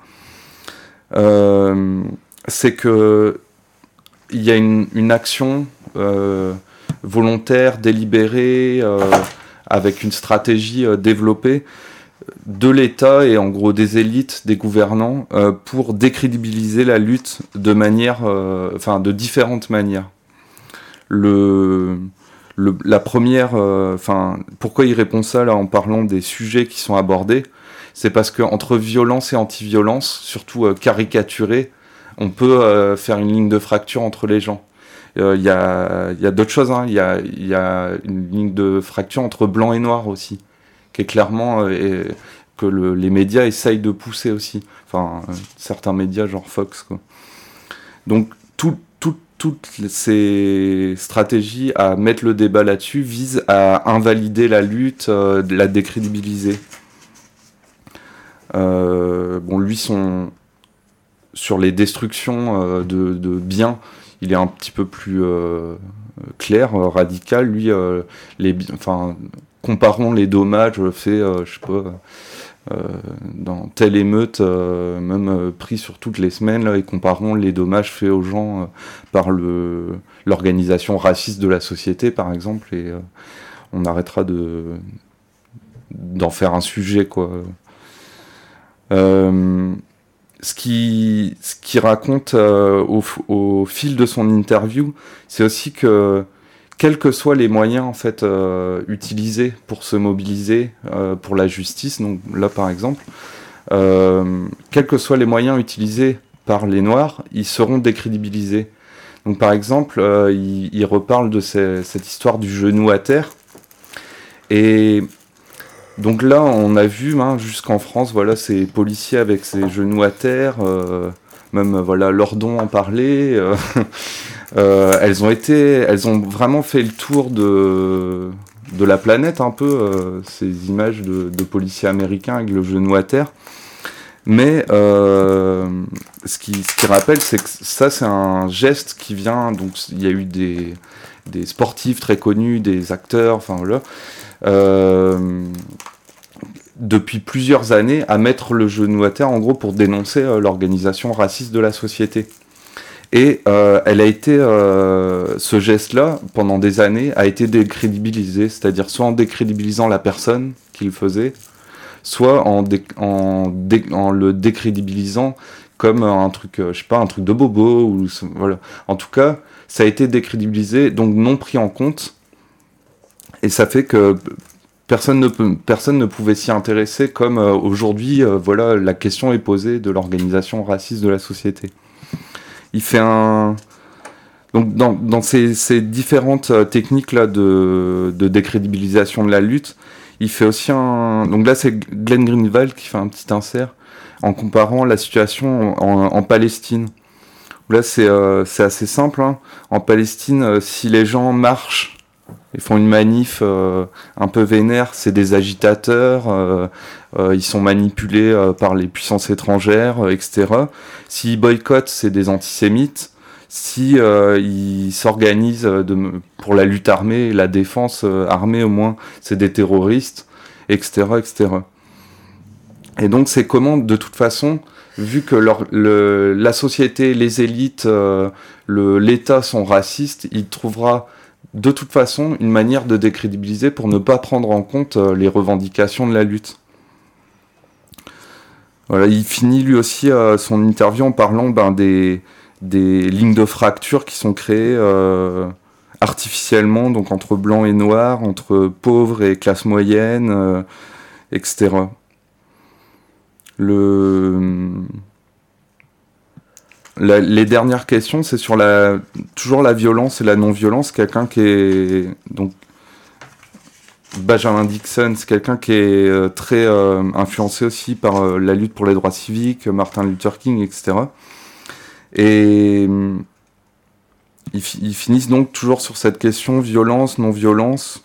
Euh, c'est que il y a une, une action euh, volontaire, délibérée, euh, avec une stratégie euh, développée de l'État et en gros des élites, des gouvernants, euh, pour décrédibiliser la lutte de manière, euh, enfin de différentes manières. Le, le, la première, enfin, euh, pourquoi il répond ça là en parlant des sujets qui sont abordés? C'est parce qu'entre violence et anti-violence, surtout euh, caricaturé, on peut euh, faire une ligne de fracture entre les gens. Il euh, y a, y a d'autres choses, il hein. y, a, y a une ligne de fracture entre blanc et noir aussi, qui est clairement euh, et, que le, les médias essayent de pousser aussi. Enfin, euh, certains médias, genre Fox, quoi. Donc, tout, tout, toutes ces stratégies à mettre le débat là-dessus visent à invalider la lutte, euh, la décrédibiliser. Euh, bon, lui, son... sur les destructions euh, de, de biens, il est un petit peu plus euh, clair, euh, radical. Lui, euh, les, enfin, comparons les dommages faits, euh, je sais pas, euh, dans telle émeute, euh, même euh, pris sur toutes les semaines, là, et comparons les dommages faits aux gens euh, par le, l'organisation raciste de la société, par exemple, et euh, on arrêtera de, d'en faire un sujet, quoi. Euh, ce qui ce qui raconte euh, au, au fil de son interview, c'est aussi que quels que soient les moyens en fait euh, utilisés pour se mobiliser euh, pour la justice, donc là par exemple, euh, quels que soient les moyens utilisés par les Noirs, ils seront décrédibilisés. Donc par exemple, euh, il, il reparle de ces, cette histoire du genou à terre et donc là, on a vu, hein, jusqu'en France, voilà, ces policiers avec ses genoux à terre, euh, même voilà, Lordon en parlait. Euh, euh, elles ont été, elles ont vraiment fait le tour de de la planète un peu, euh, ces images de, de policiers américains avec le genou à terre. Mais euh, ce qui ce qui rappelle, c'est que ça, c'est un geste qui vient. Donc il y a eu des des sportifs très connus, des acteurs, enfin voilà. Euh, depuis plusieurs années à mettre le genou à terre en gros pour dénoncer euh, l'organisation raciste de la société. Et euh, elle a été, euh, ce geste-là, pendant des années, a été décrédibilisé, c'est-à-dire soit en décrédibilisant la personne qui le faisait, soit en, dé- en, dé- en le décrédibilisant comme un truc, euh, je sais pas, un truc de bobo, ou voilà. En tout cas, ça a été décrédibilisé, donc non pris en compte, et ça fait que Personne ne, peut, personne ne pouvait s'y intéresser comme euh, aujourd'hui, euh, voilà, la question est posée de l'organisation raciste de la société. Il fait un... Donc dans, dans ces, ces différentes euh, techniques là de, de décrédibilisation de la lutte, il fait aussi un... Donc là c'est Glenn Greenwald qui fait un petit insert en comparant la situation en, en Palestine. Là c'est, euh, c'est assez simple, hein. En Palestine, euh, si les gens marchent, ils font une manif euh, un peu vénère, c'est des agitateurs, euh, euh, ils sont manipulés euh, par les puissances étrangères, euh, et cetera. S'ils boycottent, c'est des antisémites. Si euh, ils s'organisent de, pour la lutte armée, la défense euh, armée au moins, c'est des terroristes, et cetera, et cetera. Et donc c'est comment, de toute façon, vu que leur, le, la société, les élites, euh, le, l'État sont racistes, il trouvera de toute façon une manière de décrédibiliser pour ne pas prendre en compte euh, les revendications de la lutte. Voilà, il finit lui aussi euh, son interview en parlant ben, des, des lignes de fracture qui sont créées euh, artificiellement, donc entre blanc et noir, entre pauvres et classe moyenne, euh, et cetera. Le... La, les dernières questions, c'est sur la, toujours la violence et la non-violence. Quelqu'un qui est... Donc, Benjamin Dixon, c'est quelqu'un qui est euh, très euh, influencé aussi par euh, la lutte pour les droits civiques, Martin Luther King, et cetera. Et euh, ils, ils finissent donc toujours sur cette question violence, non-violence.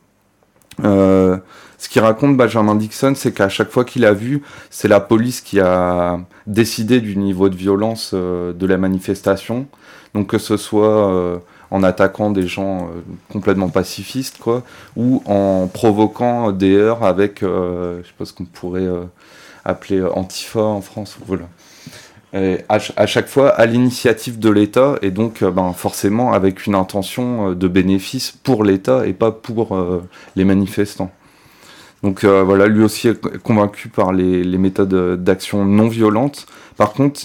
Euh, ce qu'il raconte Benjamin Dixon, c'est qu'à chaque fois qu'il a vu, c'est la police qui a décidé du niveau de violence euh, de la manifestation. Donc que ce soit... Euh, en attaquant des gens euh, complètement pacifistes, quoi, ou en provoquant des heurts avec, euh, je sais pas ce qu'on pourrait euh, appeler euh, Antifa en France, voilà. Et à, ch- à chaque fois à l'initiative de l'État, et donc euh, ben, forcément avec une intention euh, de bénéfice pour l'État et pas pour euh, les manifestants. Donc euh, voilà, lui aussi est convaincu par les, les méthodes d'action non violentes. Par contre,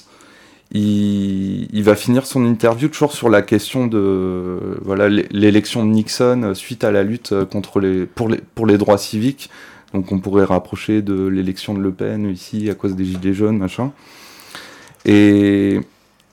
Il, il va finir son interview toujours sur la question de voilà, l'élection de Nixon suite à la lutte contre les, pour, les, pour les droits civiques. Donc on pourrait rapprocher de l'élection de Le Pen ici à cause des Gilets jaunes, machin. Et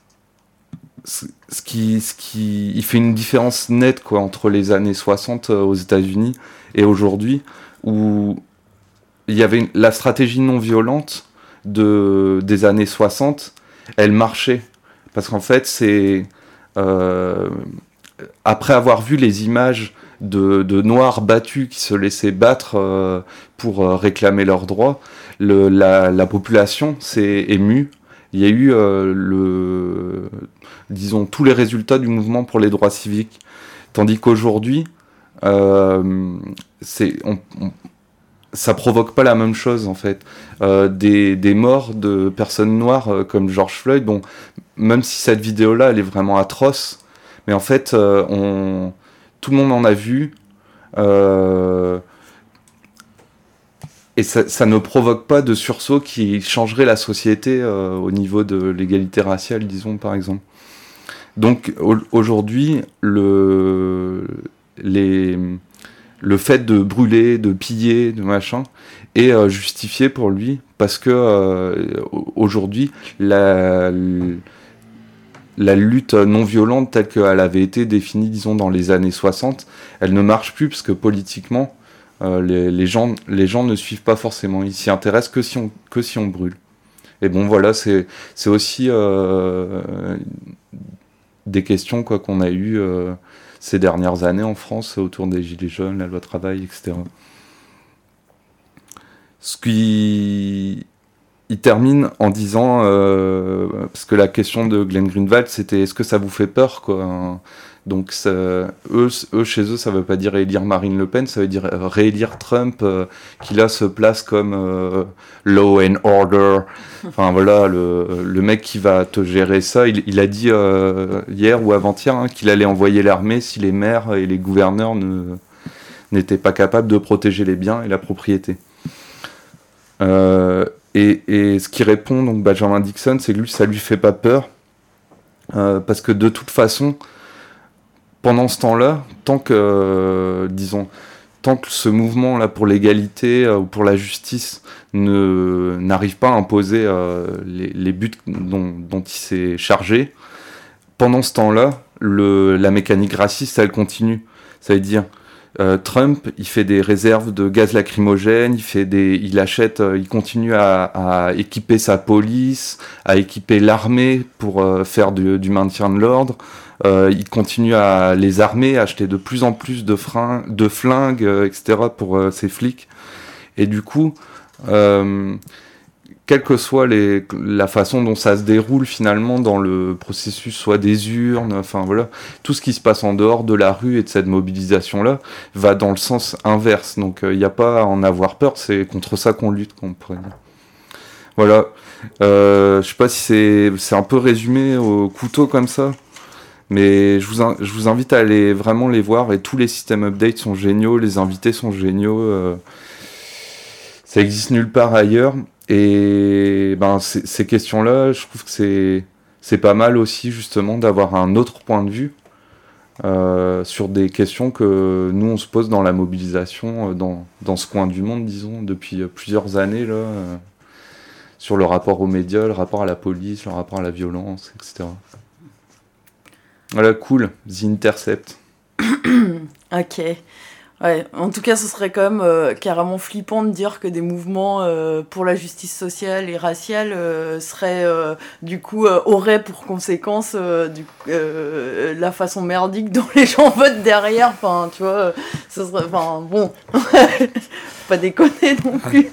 ce qui, ce qui, il fait une différence nette quoi, entre les années soixante aux États-Unis et aujourd'hui, où il y avait une, la stratégie non violente de, des années soixante. Elle marchait, parce qu'en fait, c'est euh, après avoir vu les images de, de Noirs battus qui se laissaient battre euh, pour euh, réclamer leurs droits, le, la, la population s'est émue. Il y a eu, euh, le, disons, tous les résultats du mouvement pour les droits civiques. Tandis qu'aujourd'hui, euh, c'est... On, on, ça provoque pas la même chose en fait. Euh, des, des morts de personnes noires euh, comme George Floyd, bon, même si cette vidéo-là elle est vraiment atroce, mais en fait euh, on, tout le monde en a vu euh, et ça, ça ne provoque pas de sursaut qui changerait la société euh, au niveau de l'égalité raciale, disons par exemple. Donc au, aujourd'hui, le, les le fait de brûler, de piller, de machin, est euh, justifié pour lui, parce que euh, aujourd'hui, la, la lutte non violente telle qu'elle avait été définie, disons, dans les années soixante, elle ne marche plus, parce que politiquement, euh, les, les, gens, les gens ne suivent pas forcément, ils s'y intéressent que si on, que si on brûle. Et bon, voilà, c'est, c'est aussi euh, des questions quoi, qu'on a eues euh, ces dernières années en France autour des Gilets jaunes, la loi travail, et cetera. Ce qui... Il termine en disant, euh, parce que la question de Glenn Greenwald, c'était est-ce que ça vous fait peur quoi. Donc ça, eux, eux, chez eux, ça ne veut pas dire élire Marine Le Pen, ça veut dire réélire Trump, euh, qui là se place comme euh, law and order. Enfin voilà, le, le mec qui va te gérer ça, il, il a dit euh, hier ou avant-hier hein, qu'il allait envoyer l'armée si les maires et les gouverneurs ne, n'étaient pas capables de protéger les biens et la propriété. Euh, et, et ce qui répond, donc Benjamin Dixon, c'est que lui, ça lui fait pas peur, euh, parce que de toute façon, pendant ce temps-là, tant que, euh, disons, tant que ce mouvement-là pour l'égalité euh, ou pour la justice ne, n'arrive pas à imposer euh, les, les buts dont, dont il s'est chargé, pendant ce temps-là, le, la mécanique raciste, elle continue. Ça veut dire, euh, Trump, il fait des réserves de gaz lacrymogène, il, fait des, il achète, euh, il continue à, à équiper sa police, à équiper l'armée pour euh, faire du, du maintien de l'ordre. Euh, il continue à les armer, à acheter de plus en plus de, freins, de flingues, euh, et cetera pour euh, ses flics. Et du coup, euh, quelle que soit les, la façon dont ça se déroule finalement dans le processus, soit des urnes, enfin voilà, tout ce qui se passe en dehors de la rue et de cette mobilisation-là va dans le sens inverse. Donc il euh, n'y a pas à en avoir peur, c'est contre ça qu'on lutte, qu'on pourrait dire. Voilà. Euh, je sais pas si c'est, c'est un peu résumé au couteau comme ça. Mais je vous, in- je vous invite à aller vraiment les voir, et tous les systèmes updates sont géniaux, les invités sont géniaux, euh, ça existe nulle part ailleurs, et ben, c- ces questions-là, je trouve que c'est, c'est pas mal aussi justement d'avoir un autre point de vue euh, sur des questions que nous on se pose dans la mobilisation, euh, dans, dans ce coin du monde, disons, depuis euh, plusieurs années, là, euh, sur le rapport aux médias, le rapport à la police, le rapport à la violence, et cetera. Voilà, cool, The Intercept. Ok. Ouais, en tout cas, ce serait quand même euh, carrément flippant de dire que des mouvements euh, pour la justice sociale et raciale euh, seraient, euh, du coup, euh, auraient pour conséquence euh, du, euh, la façon merdique dont les gens votent derrière. Enfin, tu vois, ce serait, enfin, bon, pas déconner non plus.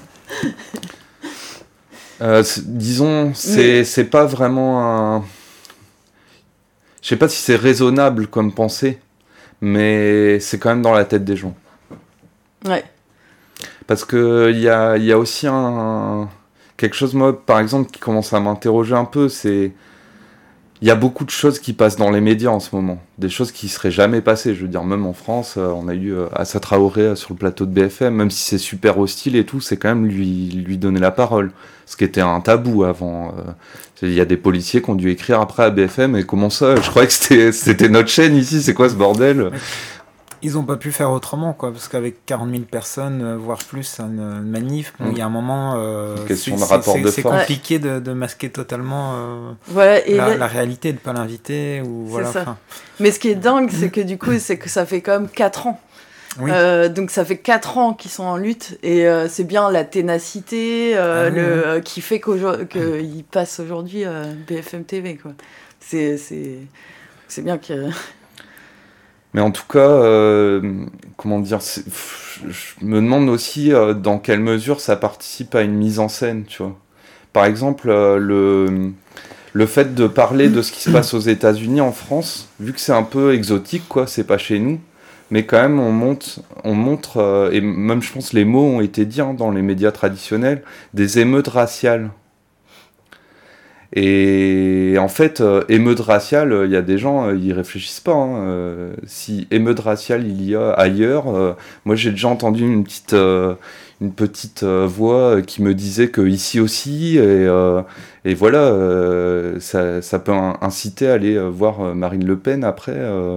Euh, c'est, disons, c'est, Mais... c'est pas vraiment un... Je sais pas si c'est raisonnable comme pensée, mais c'est quand même dans la tête des gens. Ouais. Parce que il y a, y a aussi un, quelque chose, moi, par exemple, qui commence à m'interroger un peu, c'est... Il y a beaucoup de choses qui passent dans les médias en ce moment. Des choses qui seraient jamais passées. Je veux dire, même en France, on a eu Assa Traoré sur le plateau de B F M, même si c'est super hostile et tout, c'est quand même lui, lui donner la parole. Ce qui était un tabou avant. Il y a des policiers qui ont dû écrire après à B F M, et comment ça ? Je croyais que c'était, c'était notre chaîne ici, c'est quoi ce bordel ? Ils n'ont pas pu faire autrement, quoi, parce qu'avec quarante mille personnes, voire plus, une manif, bon, il mmh. y a un moment, euh, question c'est, de rapport c'est, de c'est force. compliqué de, de masquer totalement euh, voilà, et la, là... la réalité, de ne pas l'inviter. Ou, voilà, ça. Mais ce qui est dingue, c'est que du coup, c'est que ça fait quand même quatre ans. Oui. Euh, donc ça fait quatre ans qu'ils sont en lutte, et euh, c'est bien la ténacité euh, ah, oui, le, oui. Euh, qui fait qu'ils passent aujourd'hui euh, B F M T V, quoi. C'est, c'est, c'est bien que... Mais en tout cas, euh, comment dire, c'est, je me demande aussi euh, dans quelle mesure ça participe à une mise en scène, tu vois. Par exemple, euh, le, le fait de parler de ce qui se passe aux États-Unis en France, vu que c'est un peu exotique, quoi, c'est pas chez nous, mais quand même on monte, on montre, euh, et même je pense les mots ont été dits hein, dans les médias traditionnels, des émeutes raciales. Et en fait, euh, émeute raciale, il euh, y a des gens, euh, ils réfléchissent pas. Hein, euh, si émeute raciale il y a ailleurs, euh, moi j'ai déjà entendu une petite, euh, une petite euh, voix qui me disait que ici aussi, et, euh, et voilà, euh, ça, ça peut inciter à aller voir Marine Le Pen après, euh,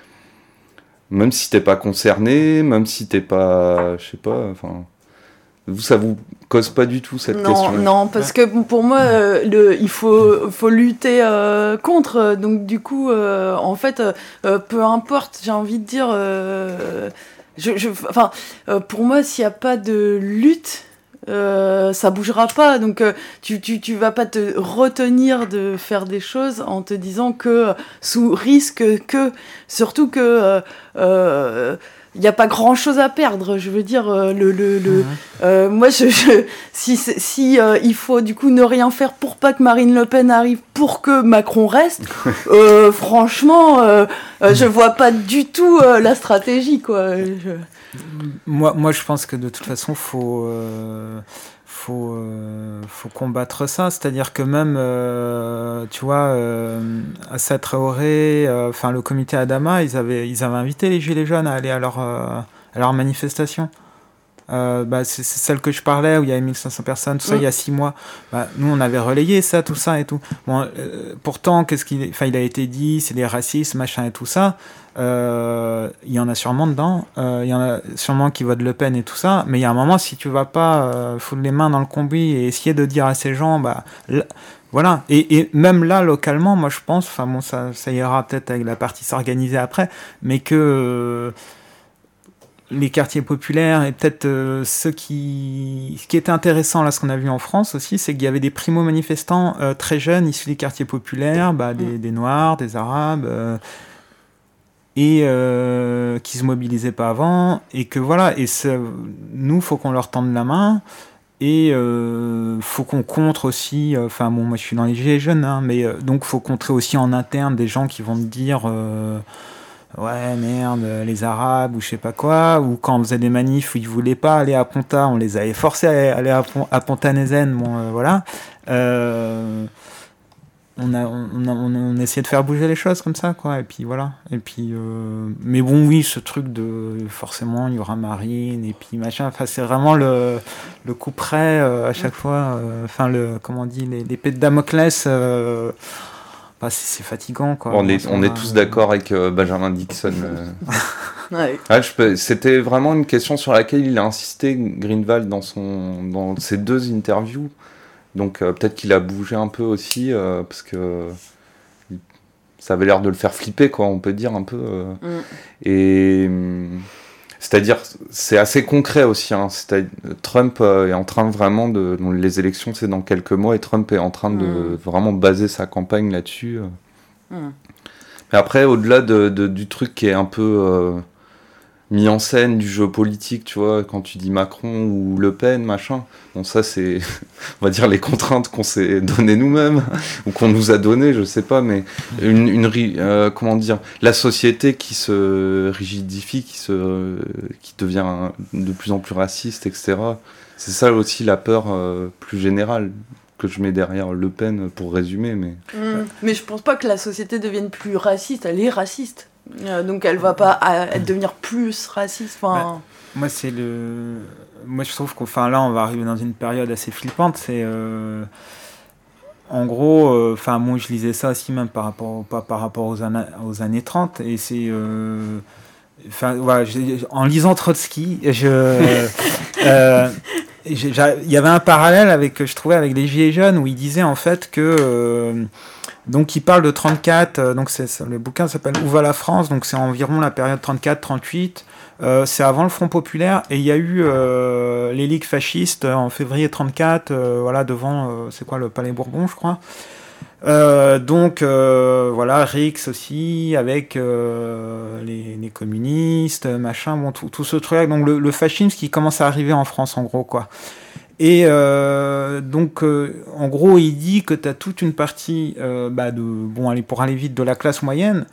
même si t'es pas concerné, même si t'es pas, je sais pas, enfin. Vous, ça vous cause pas du tout cette non, question ? Non, parce que pour moi, euh, le, il faut, faut lutter euh, contre. Donc du coup, euh, en fait, euh, peu importe, j'ai envie de dire... Euh, je, je, enfin, euh, pour moi, s'il n'y a pas de lutte, euh, ça bougera pas. Donc euh, tu, tu, tu vas pas te retenir de faire des choses en te disant que, sous risque que... Surtout que... Euh, euh, il n'y a pas grand chose à perdre, je veux dire, euh, le, le, le, mmh. euh, moi, je, je, si, si euh, il faut du coup ne rien faire pour pas que Marine Le Pen arrive, pour que Macron reste, euh, franchement, euh, euh, je vois pas du tout euh, la stratégie, quoi. Je... Moi, moi, je pense que de toute façon, faut. Euh... Faut, euh, faut combattre ça, c'est-à-dire que même, euh, tu vois, euh, Assa Traoré, enfin euh, le comité Adama, ils avaient, ils avaient invité les Gilets jaunes à aller à leur, euh, à leur manifestation. Euh, bah, c'est, c'est celle que je parlais, où il y avait mille cinq cents personnes, tout ça, mmh. il y a six mois. Bah, nous, on avait relayé ça, tout ça et tout. Bon, euh, pourtant, qu'est-ce qu'il, enfin, il a été dit, c'est des racistes, machin et tout ça. Euh, il y en a sûrement dedans, euh, il y en a sûrement qui votent Le Pen et tout ça, mais il y a un moment, si tu vas pas euh, foutre les mains dans le cambouis et essayer de dire à ces gens, bah, là, voilà, et, et même là, localement, moi je pense, enfin bon, ça, ça ira peut-être avec la partie s'organiser après, mais que euh, les quartiers populaires et peut-être euh, ceux qui... Ce qui était intéressant, là, ce qu'on a vu en France aussi, c'est qu'il y avait des primo-manifestants euh, très jeunes, issus des quartiers populaires, bah, des, des Noirs, des Arabes... Euh, et euh, qui se mobilisaient pas avant, et que voilà, et c'est, nous, faut qu'on leur tende la main, et euh, faut qu'on contre aussi, enfin euh, bon, moi je suis dans les gilets jaunes, hein, mais euh, donc faut contrer aussi en interne des gens qui vont me dire euh, ouais merde, les Arabes, ou je sais pas quoi, ou quand on faisait des manifs où ils voulaient pas aller à Ponta, on les avait forcés à aller à, à Pontanezen, bon euh, voilà, euh, On a, on, a, on a essayé de faire bouger les choses comme ça, quoi, et puis voilà. Et puis, euh... mais bon, oui, ce truc de forcément il y aura Marine, et puis machin, enfin, c'est vraiment le, le coup près euh, à chaque fois, enfin, euh, le, comment on dit, les, l'épée de Damoclès, euh... Enfin, c'est, c'est fatigant, quoi. On est, on est tous d'accord avec euh, Benjamin Dixon. Euh... ouais. ah, je peux... C'était vraiment une question sur laquelle il a insisté, Greenwald, dans, son... dans ses deux interviews. Donc euh, peut-être qu'il a bougé un peu aussi, euh, parce que ça avait l'air de le faire flipper, quoi, on peut dire un peu. Euh... Mm. Et... C'est-à-dire, c'est assez concret aussi. Hein. Trump euh, est en train vraiment de... Donc, les élections, c'est dans quelques mois, et Trump est en train de mmh. vraiment baser sa campagne là-dessus. Mmh. Mais après, au-delà de, de, du truc qui est un peu euh, mis en scène, du jeu politique, tu vois, quand tu dis Macron ou Le Pen, machin, bon, ça, c'est, on va dire, les contraintes qu'on s'est données nous-mêmes, ou qu'on nous a données, je sais pas, mais une, une euh, comment dire, la société qui se rigidifie, qui, se, euh, qui devient de plus en plus raciste, et cetera. C'est ça aussi la peur euh, plus générale que je mets derrière Le Pen, pour résumer. Mais, mmh, mais je pense pas que la société devienne plus raciste, elle est raciste. Euh, donc elle va pas à, à devenir plus raciste. Bah, moi, c'est le... moi, je trouve qu'enfin là, on va arriver dans une période assez flippante. C'est euh... en gros, enfin, euh, moi, je lisais ça aussi même par rapport, pas par rapport aux, anna... aux années trente. Et c'est. Euh... Enfin, voilà, en lisant Trotsky, je. euh, il y avait un parallèle avec, je trouvais, avec les Gilets jaunes où il disait en fait que. Euh... Donc il parle de trente-quatre, euh, donc c'est, le bouquin s'appelle Où va la France, donc c'est environ la période trente-quatre trente-huit, euh, c'est avant le Front populaire, et il y a eu euh, les ligues fascistes en février trente-quatre, euh, voilà, devant, euh, c'est quoi, le Palais Bourbon, je crois. Euh, donc euh, voilà, Rix aussi, avec euh, les, les communistes, machin, bon, tout, tout ce truc, donc le, le fascisme qui commence à arriver en France, en gros, quoi. Et euh, donc, euh, en gros, il dit que tu as toute une partie, euh, bah de, bon, allez, pour aller vite, de la classe moyenne,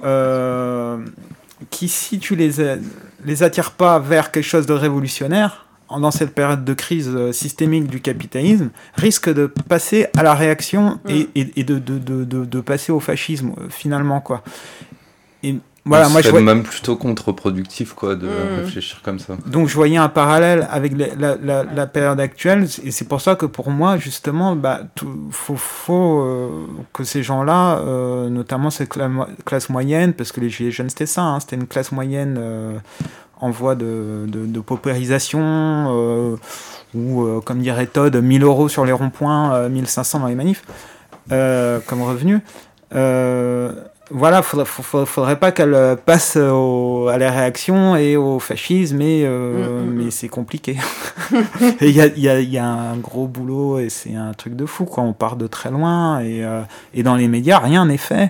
euh, qui, si tu les, les attires pas vers quelque chose de révolutionnaire, dans cette période de crise systémique du capitalisme, risque de passer à la réaction et, et, et de, de, de, de, de passer au fascisme, finalement, quoi. Et voilà, moi, je vois... vois... même plutôt contre-productif, quoi, de mmh. réfléchir comme ça. Donc je voyais un parallèle avec la, la, la période actuelle, et c'est pour ça que pour moi, justement, bah, tout, faut, faut euh, que ces gens-là, euh, notamment cette cla- classe moyenne, parce que les Gilets jaunes c'était ça, hein, c'était une classe moyenne euh, en voie de, de, de paupérisation, euh, ou euh, comme dirait Todd, mille euros sur les ronds-points, euh, mille cinq cents dans les manifs, euh, comme revenu. Euh, Voilà, faudrait, faudrait, faudrait pas qu'elle passe au, à la réaction et au fascisme, et, euh, mmh, mmh. mais c'est compliqué. Il y a, y, a, y a un gros boulot, et c'est un truc de fou, quoi. On part de très loin, et, euh, et dans les médias, rien n'est fait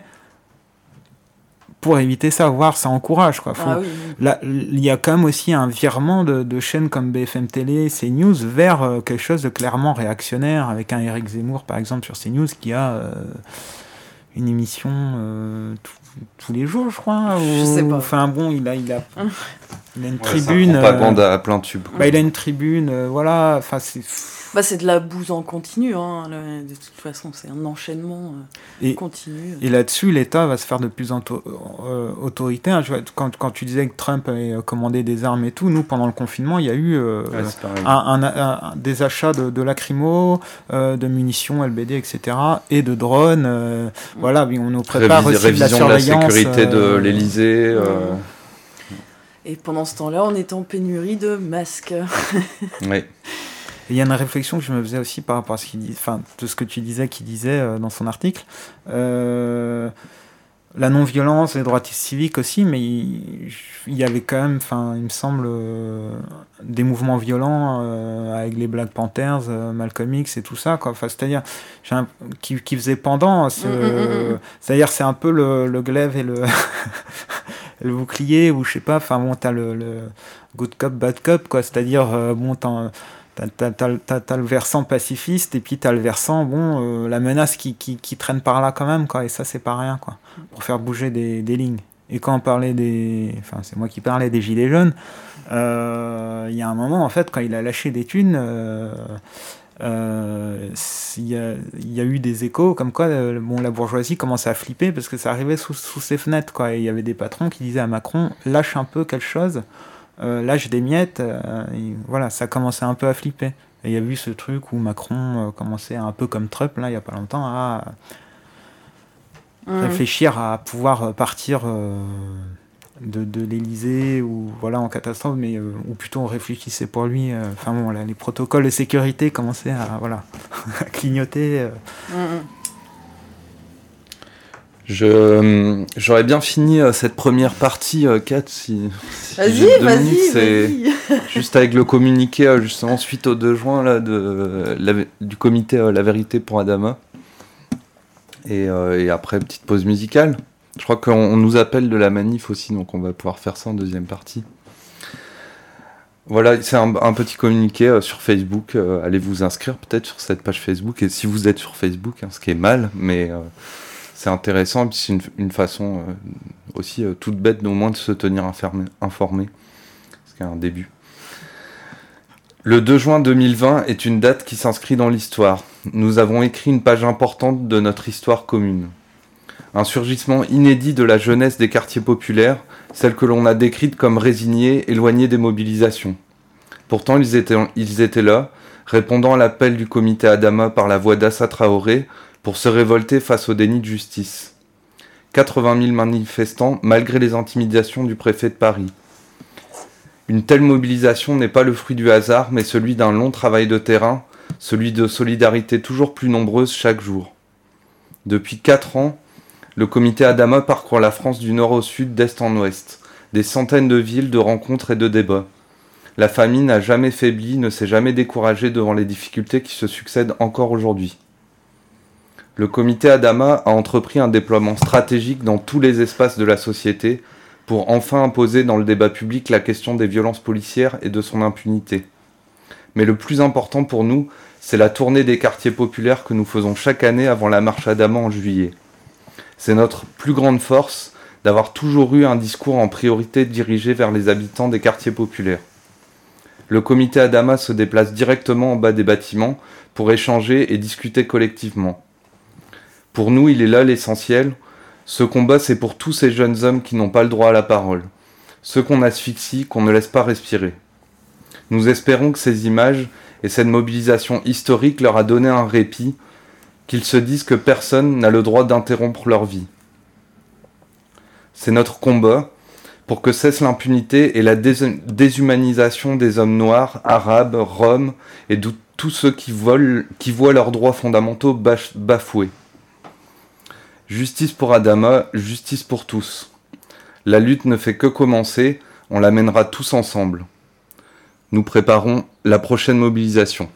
pour éviter ça, voire ça encourage, quoi. Faut, ah oui, oui. Là, il y a quand même aussi un virement de, de chaînes comme B F M Télé, CNews, vers euh, quelque chose de clairement réactionnaire, avec un Éric Zemmour, par exemple, sur CNews, qui a... Euh, une émission euh, tous les jours, je crois. Je ou... sais pas. Enfin bon, il a, il a, il a une ouais, tribune. Ça propagande euh, à plein tube. Bah, il a une tribune, euh, voilà. Enfin, c'est. Bah, c'est de la bouse en continu, hein. Le, de toute façon, c'est un enchaînement euh, et, continu. Et là-dessus, l'État va se faire de plus en plus euh, autoritaire. Je vois, quand, quand tu disais que Trump avait commandé des armes et tout, nous, pendant le confinement, il y a eu euh, ouais, un, un, un, un, des achats de, de lacrymo, euh, de munitions L B D, et cetera, et de drones. Euh, mmh. Voilà, on nous prépare Révis, aussi de la surveillance. De la sécurité de euh, l'Élysée. Euh... Et pendant ce temps-là, on est en pénurie de masques. Oui. Il y a une réflexion que je me faisais aussi par rapport à ce qu'il dit, enfin, de ce que tu disais, qu'il disait euh, dans son article. Euh, la non-violence, les droits civiques aussi, mais il, il y avait quand même, enfin, il me semble, euh, des mouvements violents euh, avec les Black Panthers, euh, Malcolm X et tout ça, quoi. Enfin, c'est-à-dire, j'ai un, qui, qui faisait pendant. Ce, mmh, c'est-à-dire, c'est un peu le, le glaive et le, le bouclier, ou je sais pas. Enfin, bon, t'as le, le good cop, bad cop, quoi. C'est-à-dire, euh, bon, t'as T'as, t'as, t'as, t'as, t'as le versant pacifiste, et puis t'as le versant, bon, euh, la menace qui, qui, qui traîne par là quand même, quoi, et ça, c'est pas rien, quoi, pour faire bouger des, des lignes. Et quand on parlait des... Enfin, c'est moi qui parlais des Gilets jaunes, il euh, y a un moment, en fait, quand il a lâché des thunes, euh, euh, il y a, y a eu des échos, comme quoi, euh, bon, la bourgeoisie commençait à flipper, parce que ça arrivait sous, sous ses fenêtres, quoi, et il y avait des patrons qui disaient à Macron, lâche un peu quelque chose, Euh, lâche des miettes, euh, et voilà, ça commençait un peu à flipper. Et il y a eu ce truc où Macron euh, commençait un peu comme Trump, là, il n'y a pas longtemps, à, mmh. réfléchir à pouvoir partir euh, de, de l'Élysée ou voilà en catastrophe, mais euh, ou plutôt on réfléchissait pour lui. Enfin euh, bon, là, les protocoles de sécurité commençaient à voilà à clignoter. Euh. Mmh. Je, j'aurais bien fini euh, cette première partie, euh, Kat, si, si vas-y, j'ai deux vas-y, minutes, c'est vas-y. juste avec le communiqué, euh, justement, suite au deux juin, là, de, euh, la, du comité euh, La Vérité pour Adama. Et, euh, et après, petite pause musicale. Je crois qu'on on nous appelle de la manif aussi, donc on va pouvoir faire ça en deuxième partie. Voilà, c'est un, un petit communiqué euh, sur Facebook. Euh, allez vous inscrire peut-être sur cette page Facebook. Et si vous êtes sur Facebook, hein, ce qui est mal, mais... Euh, c'est intéressant, et puis c'est une, une façon euh, aussi euh, toute bête au moins de se tenir informé, informé, ce qui est un début. Le deux juin deux mille vingt est une date qui s'inscrit dans l'histoire. Nous avons écrit une page importante de notre histoire commune. Un surgissement inédit de la jeunesse des quartiers populaires, celle que l'on a décrite comme résignée, éloignée des mobilisations. Pourtant, ils étaient, ils étaient là, répondant à l'appel du comité Adama par la voix d'Assa Traoré, pour se révolter face au déni de justice. quatre-vingt mille manifestants, malgré les intimidations du préfet de Paris. Une telle mobilisation n'est pas le fruit du hasard, mais celui d'un long travail de terrain, celui de solidarité toujours plus nombreuse chaque jour. Depuis quatre ans, le comité Adama parcourt la France du nord au sud, d'est en ouest. Des centaines de villes, de rencontres et de débats. La famille n'a jamais faibli, ne s'est jamais découragée devant les difficultés qui se succèdent encore aujourd'hui. Le comité Adama a entrepris un déploiement stratégique dans tous les espaces de la société pour enfin imposer dans le débat public la question des violences policières et de son impunité. Mais le plus important pour nous, c'est la tournée des quartiers populaires que nous faisons chaque année avant la marche Adama en juillet. C'est notre plus grande force d'avoir toujours eu un discours en priorité dirigé vers les habitants des quartiers populaires. Le comité Adama se déplace directement en bas des bâtiments pour échanger et discuter collectivement. Pour nous, il est là l'essentiel. Ce combat, c'est pour tous ces jeunes hommes qui n'ont pas le droit à la parole. Ceux qu'on asphyxie, qu'on ne laisse pas respirer. Nous espérons que ces images et cette mobilisation historique leur a donné un répit, qu'ils se disent que personne n'a le droit d'interrompre leur vie. C'est notre combat pour que cesse l'impunité et la dés- déshumanisation des hommes noirs, arabes, roms et de tous ceux qui, volent, qui voient leurs droits fondamentaux baf- bafoués. Justice pour Adama, justice pour tous. La lutte ne fait que commencer, on la mènera tous ensemble. Nous préparons la prochaine mobilisation.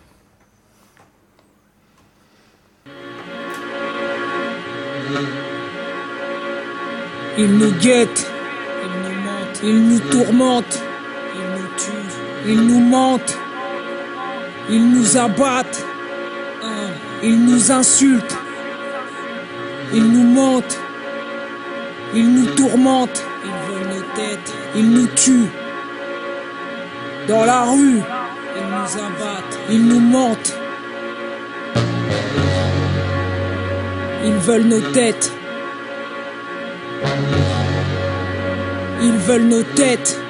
Ils nous guettent, ils nous mentent, ils nous tourmentent, ils nous tuent, ils nous mentent, ils nous abattent, ils nous insultent. Ils nous mentent, ils nous tourmentent, ils veulent nos têtes, ils nous tuent. Dans la rue, ils nous abattent, ils nous mentent. Ils veulent nos têtes. Ils veulent nos têtes.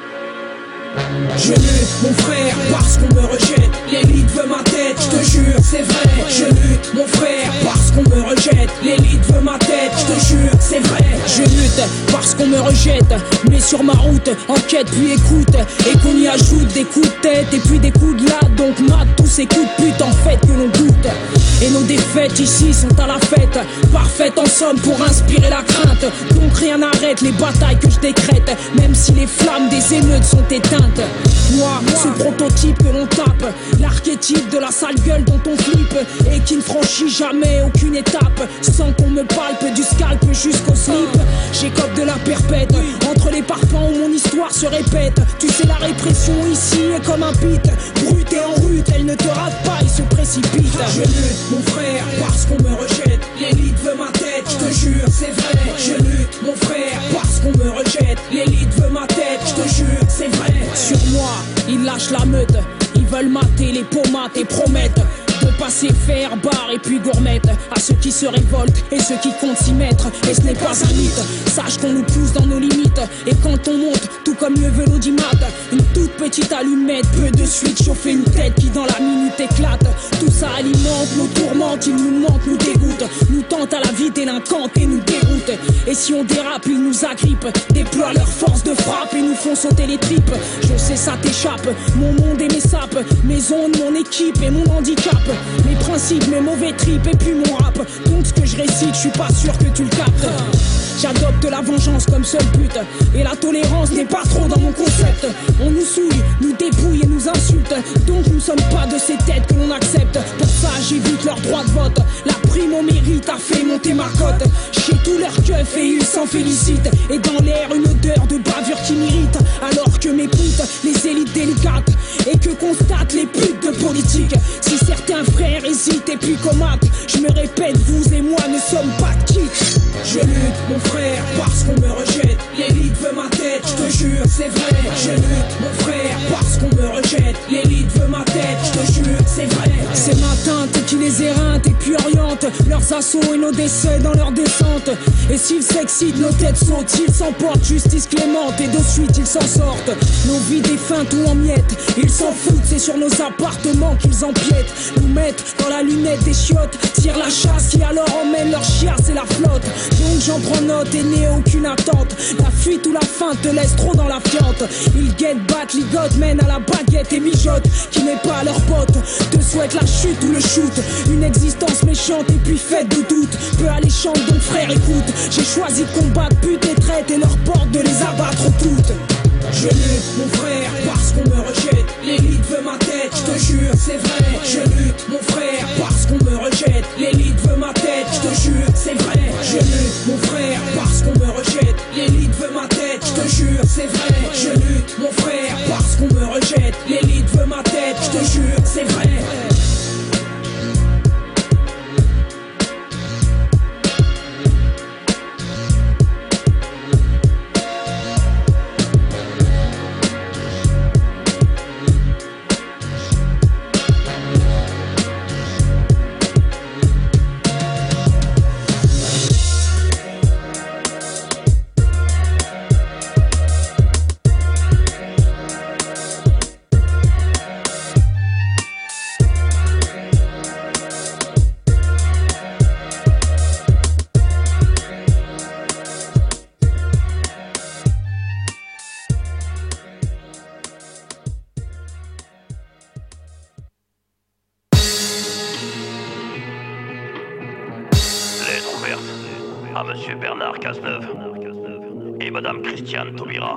Je lutte, mon frère, parce qu'on me rejette. L'élite veut ma tête, je te jure, c'est vrai. Je lutte, mon frère, parce qu'on me rejette. L'élite veut ma tête, je te jure, c'est vrai. Je lutte, parce qu'on me rejette. Mais sur ma route, enquête puis écoute. Et qu'on y ajoute des coups de tête et puis des coups de latte. Donc mate tous ces coups de pute en fait que l'on goûte. Et nos défaites ici sont à la fête. Parfaites en somme pour inspirer la crainte. Donc rien n'arrête les batailles que je décrète. Même si les flammes des émeutes sont éteintes. Moi, ce prototype que l'on tape, l'archétype de la sale gueule dont on flippe et qui ne franchit jamais aucune étape sans qu'on me palpe du scalp jusqu'au slip. J'écope de la perpète entre les parpaings où mon histoire se répète. Tu sais la répression ici est comme un pit. Brut et en rute, elle ne te rate pas, il se précipite. Je lutte mon frère parce qu'on me rejette. L'élite veut ma tête, je te jure c'est vrai. Je lutte mon frère parce qu'on me rejette. L'élite veut ma tête, je te jure c'est vrai. Sur moi, ils lâchent la meute. Ils veulent mater les pomates et promettent de passer faire, bar et puis gourmette. À ceux qui se révoltent et ceux qui comptent s'y mettre. Et ce n'est pas un mythe, sache qu'on nous pousse dans nos limites. Et quand on monte, tout comme le vélo d'Imat, une toute petite allumette peut de suite chauffer une tête qui dans la minute éclate. Tout ça alimente nos tourmentes, ils nous mentent, nous dégoûtent, nous tentent à la vie délinquante et nous déroutent. Et si on dérape, ils nous agrippent, déploient leur force de frappe et nous font sauter les tripes. Je sais ça t'échappe, mon monde et mes sapes, mes ondes, mon équipe et mon handicap, mes principes, mes mauvais tripes et puis mon rap. Donc ce que je récite, je suis pas sûr que tu le captes. J'adopte la vengeance comme seul but, et la tolérance n'est pas trop dans mon concept. On nous souille, nous dépouille et nous insulte, donc nous sommes pas de ces têtes que l'on accepte. Pour ça j'évite leur droit de vote, la prime au mérite a fait monter ma cote. J'ai tout leur keuf et ils s'en félicitent, et dans l'air une odeur de bavure qui m'irrite. Alors que m'écoutent les élites délicates, et que constatent les putes de politique. Si certains frères hésitent et puis comatent, je me répète, vous et moi ne sommes pas quittes. Je lutte mon frère parce qu'on me rejette, l'élite veut ma tête, je te jure c'est vrai. Je lutte mon frère parce qu'on me rejette, l'élite veut ma tête, je te jure c'est vrai. C'est ma teinte qui les éreinte et puis oriente leurs assauts et nos décès dans leur descente. Et s'ils s'excitent, nos têtes sautent, s'ils s'emportent, justice clémente et de suite ils s'en sortent. Nos vies défuntes ou en miettes, ils s'en foutent, c'est sur nos appartements qu'ils empiètent. Nous mettent dans la lunette des chiottes, tirent la chasse qui alors emmène leur chiasse et la flotte. Donc j'en prends note et n'ai aucune attente. La fuite ou la feinte te laisse trop dans la fiente. Ils guettent, battent, ligotent, mènent à la baguette et mijotent. Qui n'est pas leur pote, te souhaite la chute ou le shoot. Une existence méchante et puis faite de doute. Peu alléchante donc frère écoute. J'ai choisi de combattre pute et traite et leur porte de les abattre toutes. Je lutte mon frère parce qu'on me rejette, l'élite veut ma tête, je te jure c'est vrai. Je lutte mon frère parce qu'on me rejette, l'élite veut ma tête, je te jure c'est vrai. Je lutte mon frère parce qu'on me rejette, l'élite veut ma tête, je te jure c'est vrai. Je lutte mon frère parce qu'on me rejette, l'élite veut ma tête, je te jure c'est vrai. à Monsieur Bernard Cazeneuve et Madame Christiane Taubira.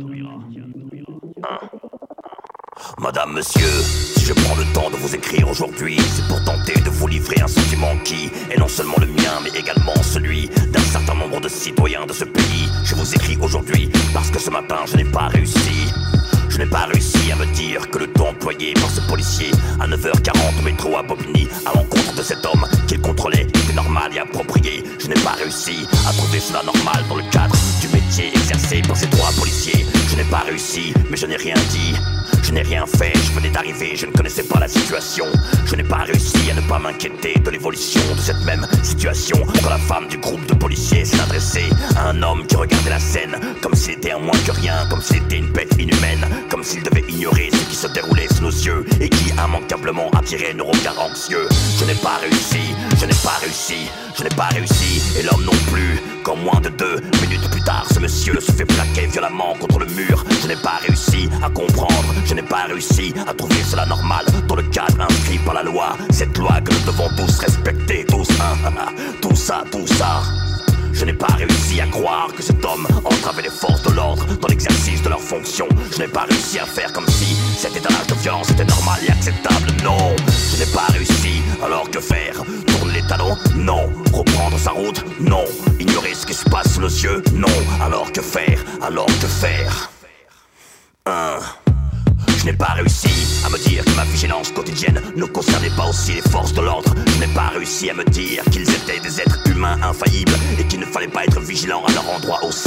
Hein? Madame, monsieur, si je prends le temps de vous écrire aujourd'hui, c'est pour tenter de vous livrer un sentiment qui est non seulement le mien, mais également celui d'un certain nombre de citoyens de ce pays. Je vous écris aujourd'hui parce que ce matin je n'ai pas réussi. Je n'ai pas réussi à me dire que le temps employé par ce policier à neuf heures quarante au métro à Bobigny à l'encontre de cet homme qu'il contrôlait était normal et approprié. Je n'ai pas réussi à trouver cela normal dans le cadre du métier exercé par ces trois policiers. Je n'ai pas réussi, mais je n'ai rien dit. Je n'ai rien fait, je venais d'arriver, je ne connaissais pas la situation. Je n'ai pas réussi à ne pas m'inquiéter de l'évolution de cette même situation quand la femme du groupe de policiers s'est adressée à un homme qui regardait la scène comme s'il était un moins que rien, comme s'il était une bête inhumaine, comme s'il devait ignorer ce qui se déroulait sous nos yeux et qui immanquablement attirait nos regards anxieux. Je n'ai pas réussi, je n'ai pas réussi, je n'ai pas réussi, et l'homme non plus. Quand moins de deux minutes plus tard, ce monsieur se fait plaquer violemment contre le mur. Je n'ai pas réussi à comprendre, je n'ai pas réussi à trouver cela normal dans le cadre inscrit par la loi. Cette loi que nous devons tous respecter, tous, hein, tout ça, tout ça. Je n'ai pas réussi à croire que cet homme entravait les forces de l'ordre dans l'exercice de leurs fonctions. Je n'ai pas réussi à faire comme si cet étalage de violence était normal et acceptable. Non, je n'ai pas réussi. Alors que faire? Tourner les talons? Non. Reprendre sa route? Non. Ignorer ce qui se passe sous nos yeux? Non. Alors que faire? Alors que faire? Un... Je n'ai pas réussi à me dire que ma vigilance quotidienne ne concernait pas aussi les forces de l'ordre. Je n'ai pas réussi à me dire qu'ils étaient des êtres humains infaillibles et qu'il ne fallait pas être vigilant à leur endroit aussi.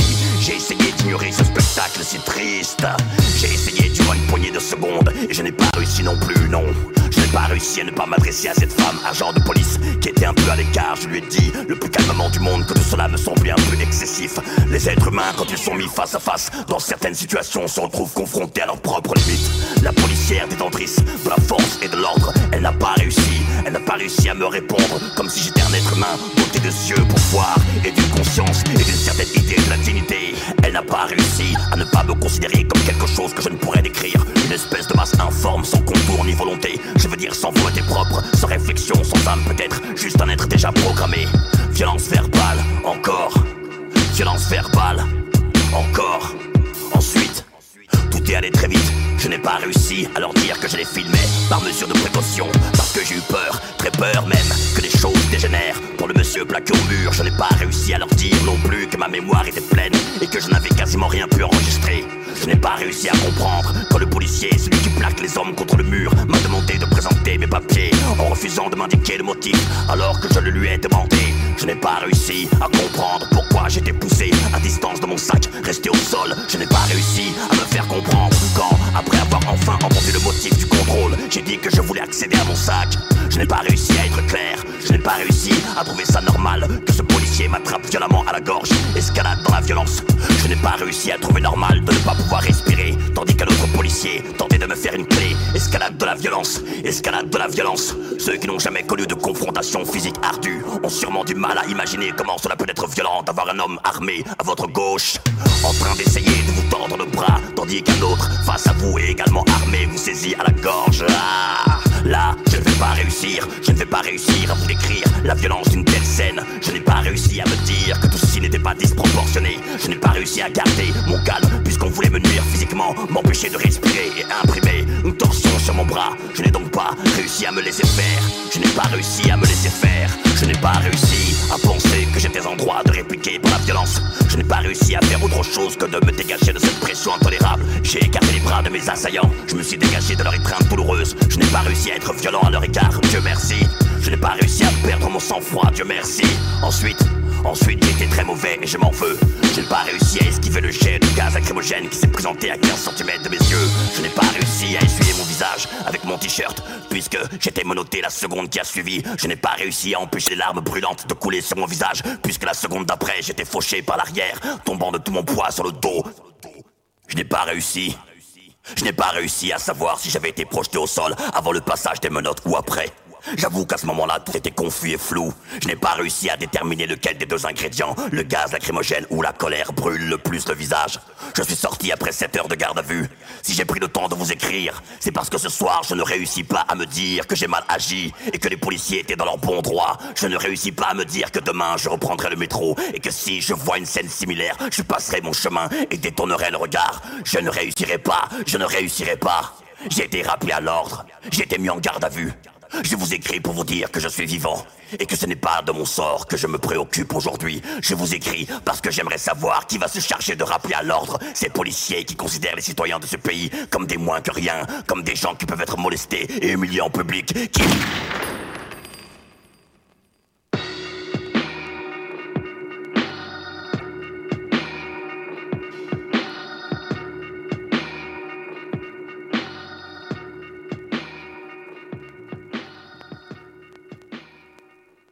J'ai essayé d'ignorer ce spectacle si triste. J'ai essayé durant une poignée de secondes et je n'ai pas réussi non plus, non. Je n'ai pas réussi à ne pas m'adresser à cette femme, agent de police, qui était un peu à l'écart. Je lui ai dit, le plus calmement du monde, que tout cela me semblait un peu excessif. Les êtres humains, quand ils sont mis face à face, dans certaines situations, se retrouvent confrontés à leurs propres limites. La policière détentrice de la force et de l'ordre, elle n'a pas réussi. Elle n'a pas réussi à me répondre, comme si j'étais un être humain, doté de yeux pour voir, et d'une conscience, et d'une certaine idée de la dignité. Elle n'a pas réussi à ne pas me considérer comme quelque chose que je ne pourrais décrire. Une espèce de masse informe, sans contour ni volonté. Je veux dire sans volonté propre, sans réflexion, sans âme peut-être. Juste un être déjà programmé. Violence verbale, encore. Violence verbale, encore. Ensuite, tout est allé très vite. Je n'ai pas réussi à leur dire que je les filmais par mesure de précaution, parce que j'ai eu peur, très peur même, que les choses dégénèrent. Pour le monsieur plaqué au mur, je n'ai pas réussi à leur dire non plus que ma mémoire était pleine et que je n'avais quasiment rien pu enregistrer. Je n'ai pas réussi à comprendre quand le policier, celui qui plaque les hommes contre le mur, m'a demandé de présenter mes papiers en refusant de m'indiquer le motif alors que je le lui ai demandé. Je n'ai pas réussi à comprendre pourquoi j'étais poussé à distance de mon sac, resté au sol. Je n'ai pas réussi à me faire comprendre quand, après avoir enfin entendu le motif du contrôle, j'ai dit que je voulais accéder à mon sac. Je n'ai pas réussi à être clair, je n'ai pas réussi à trouver ça normal que ce policier m'attrape violemment à la gorge, escalade dans la violence. Je n'ai pas réussi à trouver normal de ne pas pouvoir respirer, tandis qu'un autre policier tentait de me faire une clé. Escalade de la violence, escalade de la violence. Ceux qui n'ont jamais connu de confrontation physique ardue ont sûrement du mal à imaginer comment cela peut être violent d'avoir un homme armé à votre gauche, en train d'essayer de vous tendre le bras, tandis qu'un autre, face à vous et également armé, vous saisit à la gorge. Ah, là, je ne vais pas réussir, je ne vais pas réussir à vous décrire la violence d'une telle scène. Je n'ai pas réussi à me dire que tout ceci n'était pas disproportionné. Je n'ai pas réussi à garder mon calme puisqu'on voulait me nuire physiquement, m'empêcher de respirer et imprimer une torsion sur mon bras. Je n'ai donc pas réussi à me laisser faire. Je n'ai pas réussi à me laisser faire. Je n'ai pas réussi à penser que j'étais en droit de répliquer par la violence. Je n'ai pas réussi à faire autre chose que de me dégager de cette pression intolérable. J'ai écarté les bras de mes assaillants. Je me suis dégagé de leur étreinte douloureuse. Je n'ai pas réussi à être violent à leur égard, Dieu merci. Je n'ai pas réussi à perdre mon sang-froid, Dieu merci. Ensuite, ensuite j'étais très mauvais et je m'en veux. Je n'ai pas réussi à esquiver le jet de gaz lacrymogène qui s'est présenté à quinze centimètres de mes yeux. Je n'ai pas réussi à essuyer mon visage avec mon t-shirt puisque j'étais menotté la seconde qui a suivi. Je n'ai pas réussi à empêcher les larmes brûlantes de couler sur mon visage puisque la seconde d'après j'étais fauché par l'arrière, tombant de tout mon poids sur le dos. Je n'ai pas réussi. Je n'ai pas réussi à savoir si j'avais été projeté au sol avant le passage des menottes ou après. J'avoue qu'à ce moment-là, tout était confus et flou. Je n'ai pas réussi à déterminer lequel des deux ingrédients, le gaz lacrymogène ou la colère, brûle le plus le visage. Je suis sorti après sept heures de garde à vue. Si j'ai pris le temps de vous écrire, c'est parce que ce soir, je ne réussis pas à me dire que j'ai mal agi et que les policiers étaient dans leur bon droit. Je ne réussis pas à me dire que demain, je reprendrai le métro et que si je vois une scène similaire, je passerai mon chemin et détournerai le regard. Je ne réussirai pas, je ne réussirai pas. J'ai été rappelé à l'ordre, j'ai été mis en garde à vue. Je vous écris pour vous dire que je suis vivant et que ce n'est pas de mon sort que je me préoccupe aujourd'hui. Je vous écris parce que j'aimerais savoir qui va se charger de rappeler à l'ordre ces policiers qui considèrent les citoyens de ce pays comme des moins que rien, comme des gens qui peuvent être molestés et humiliés en public, qui...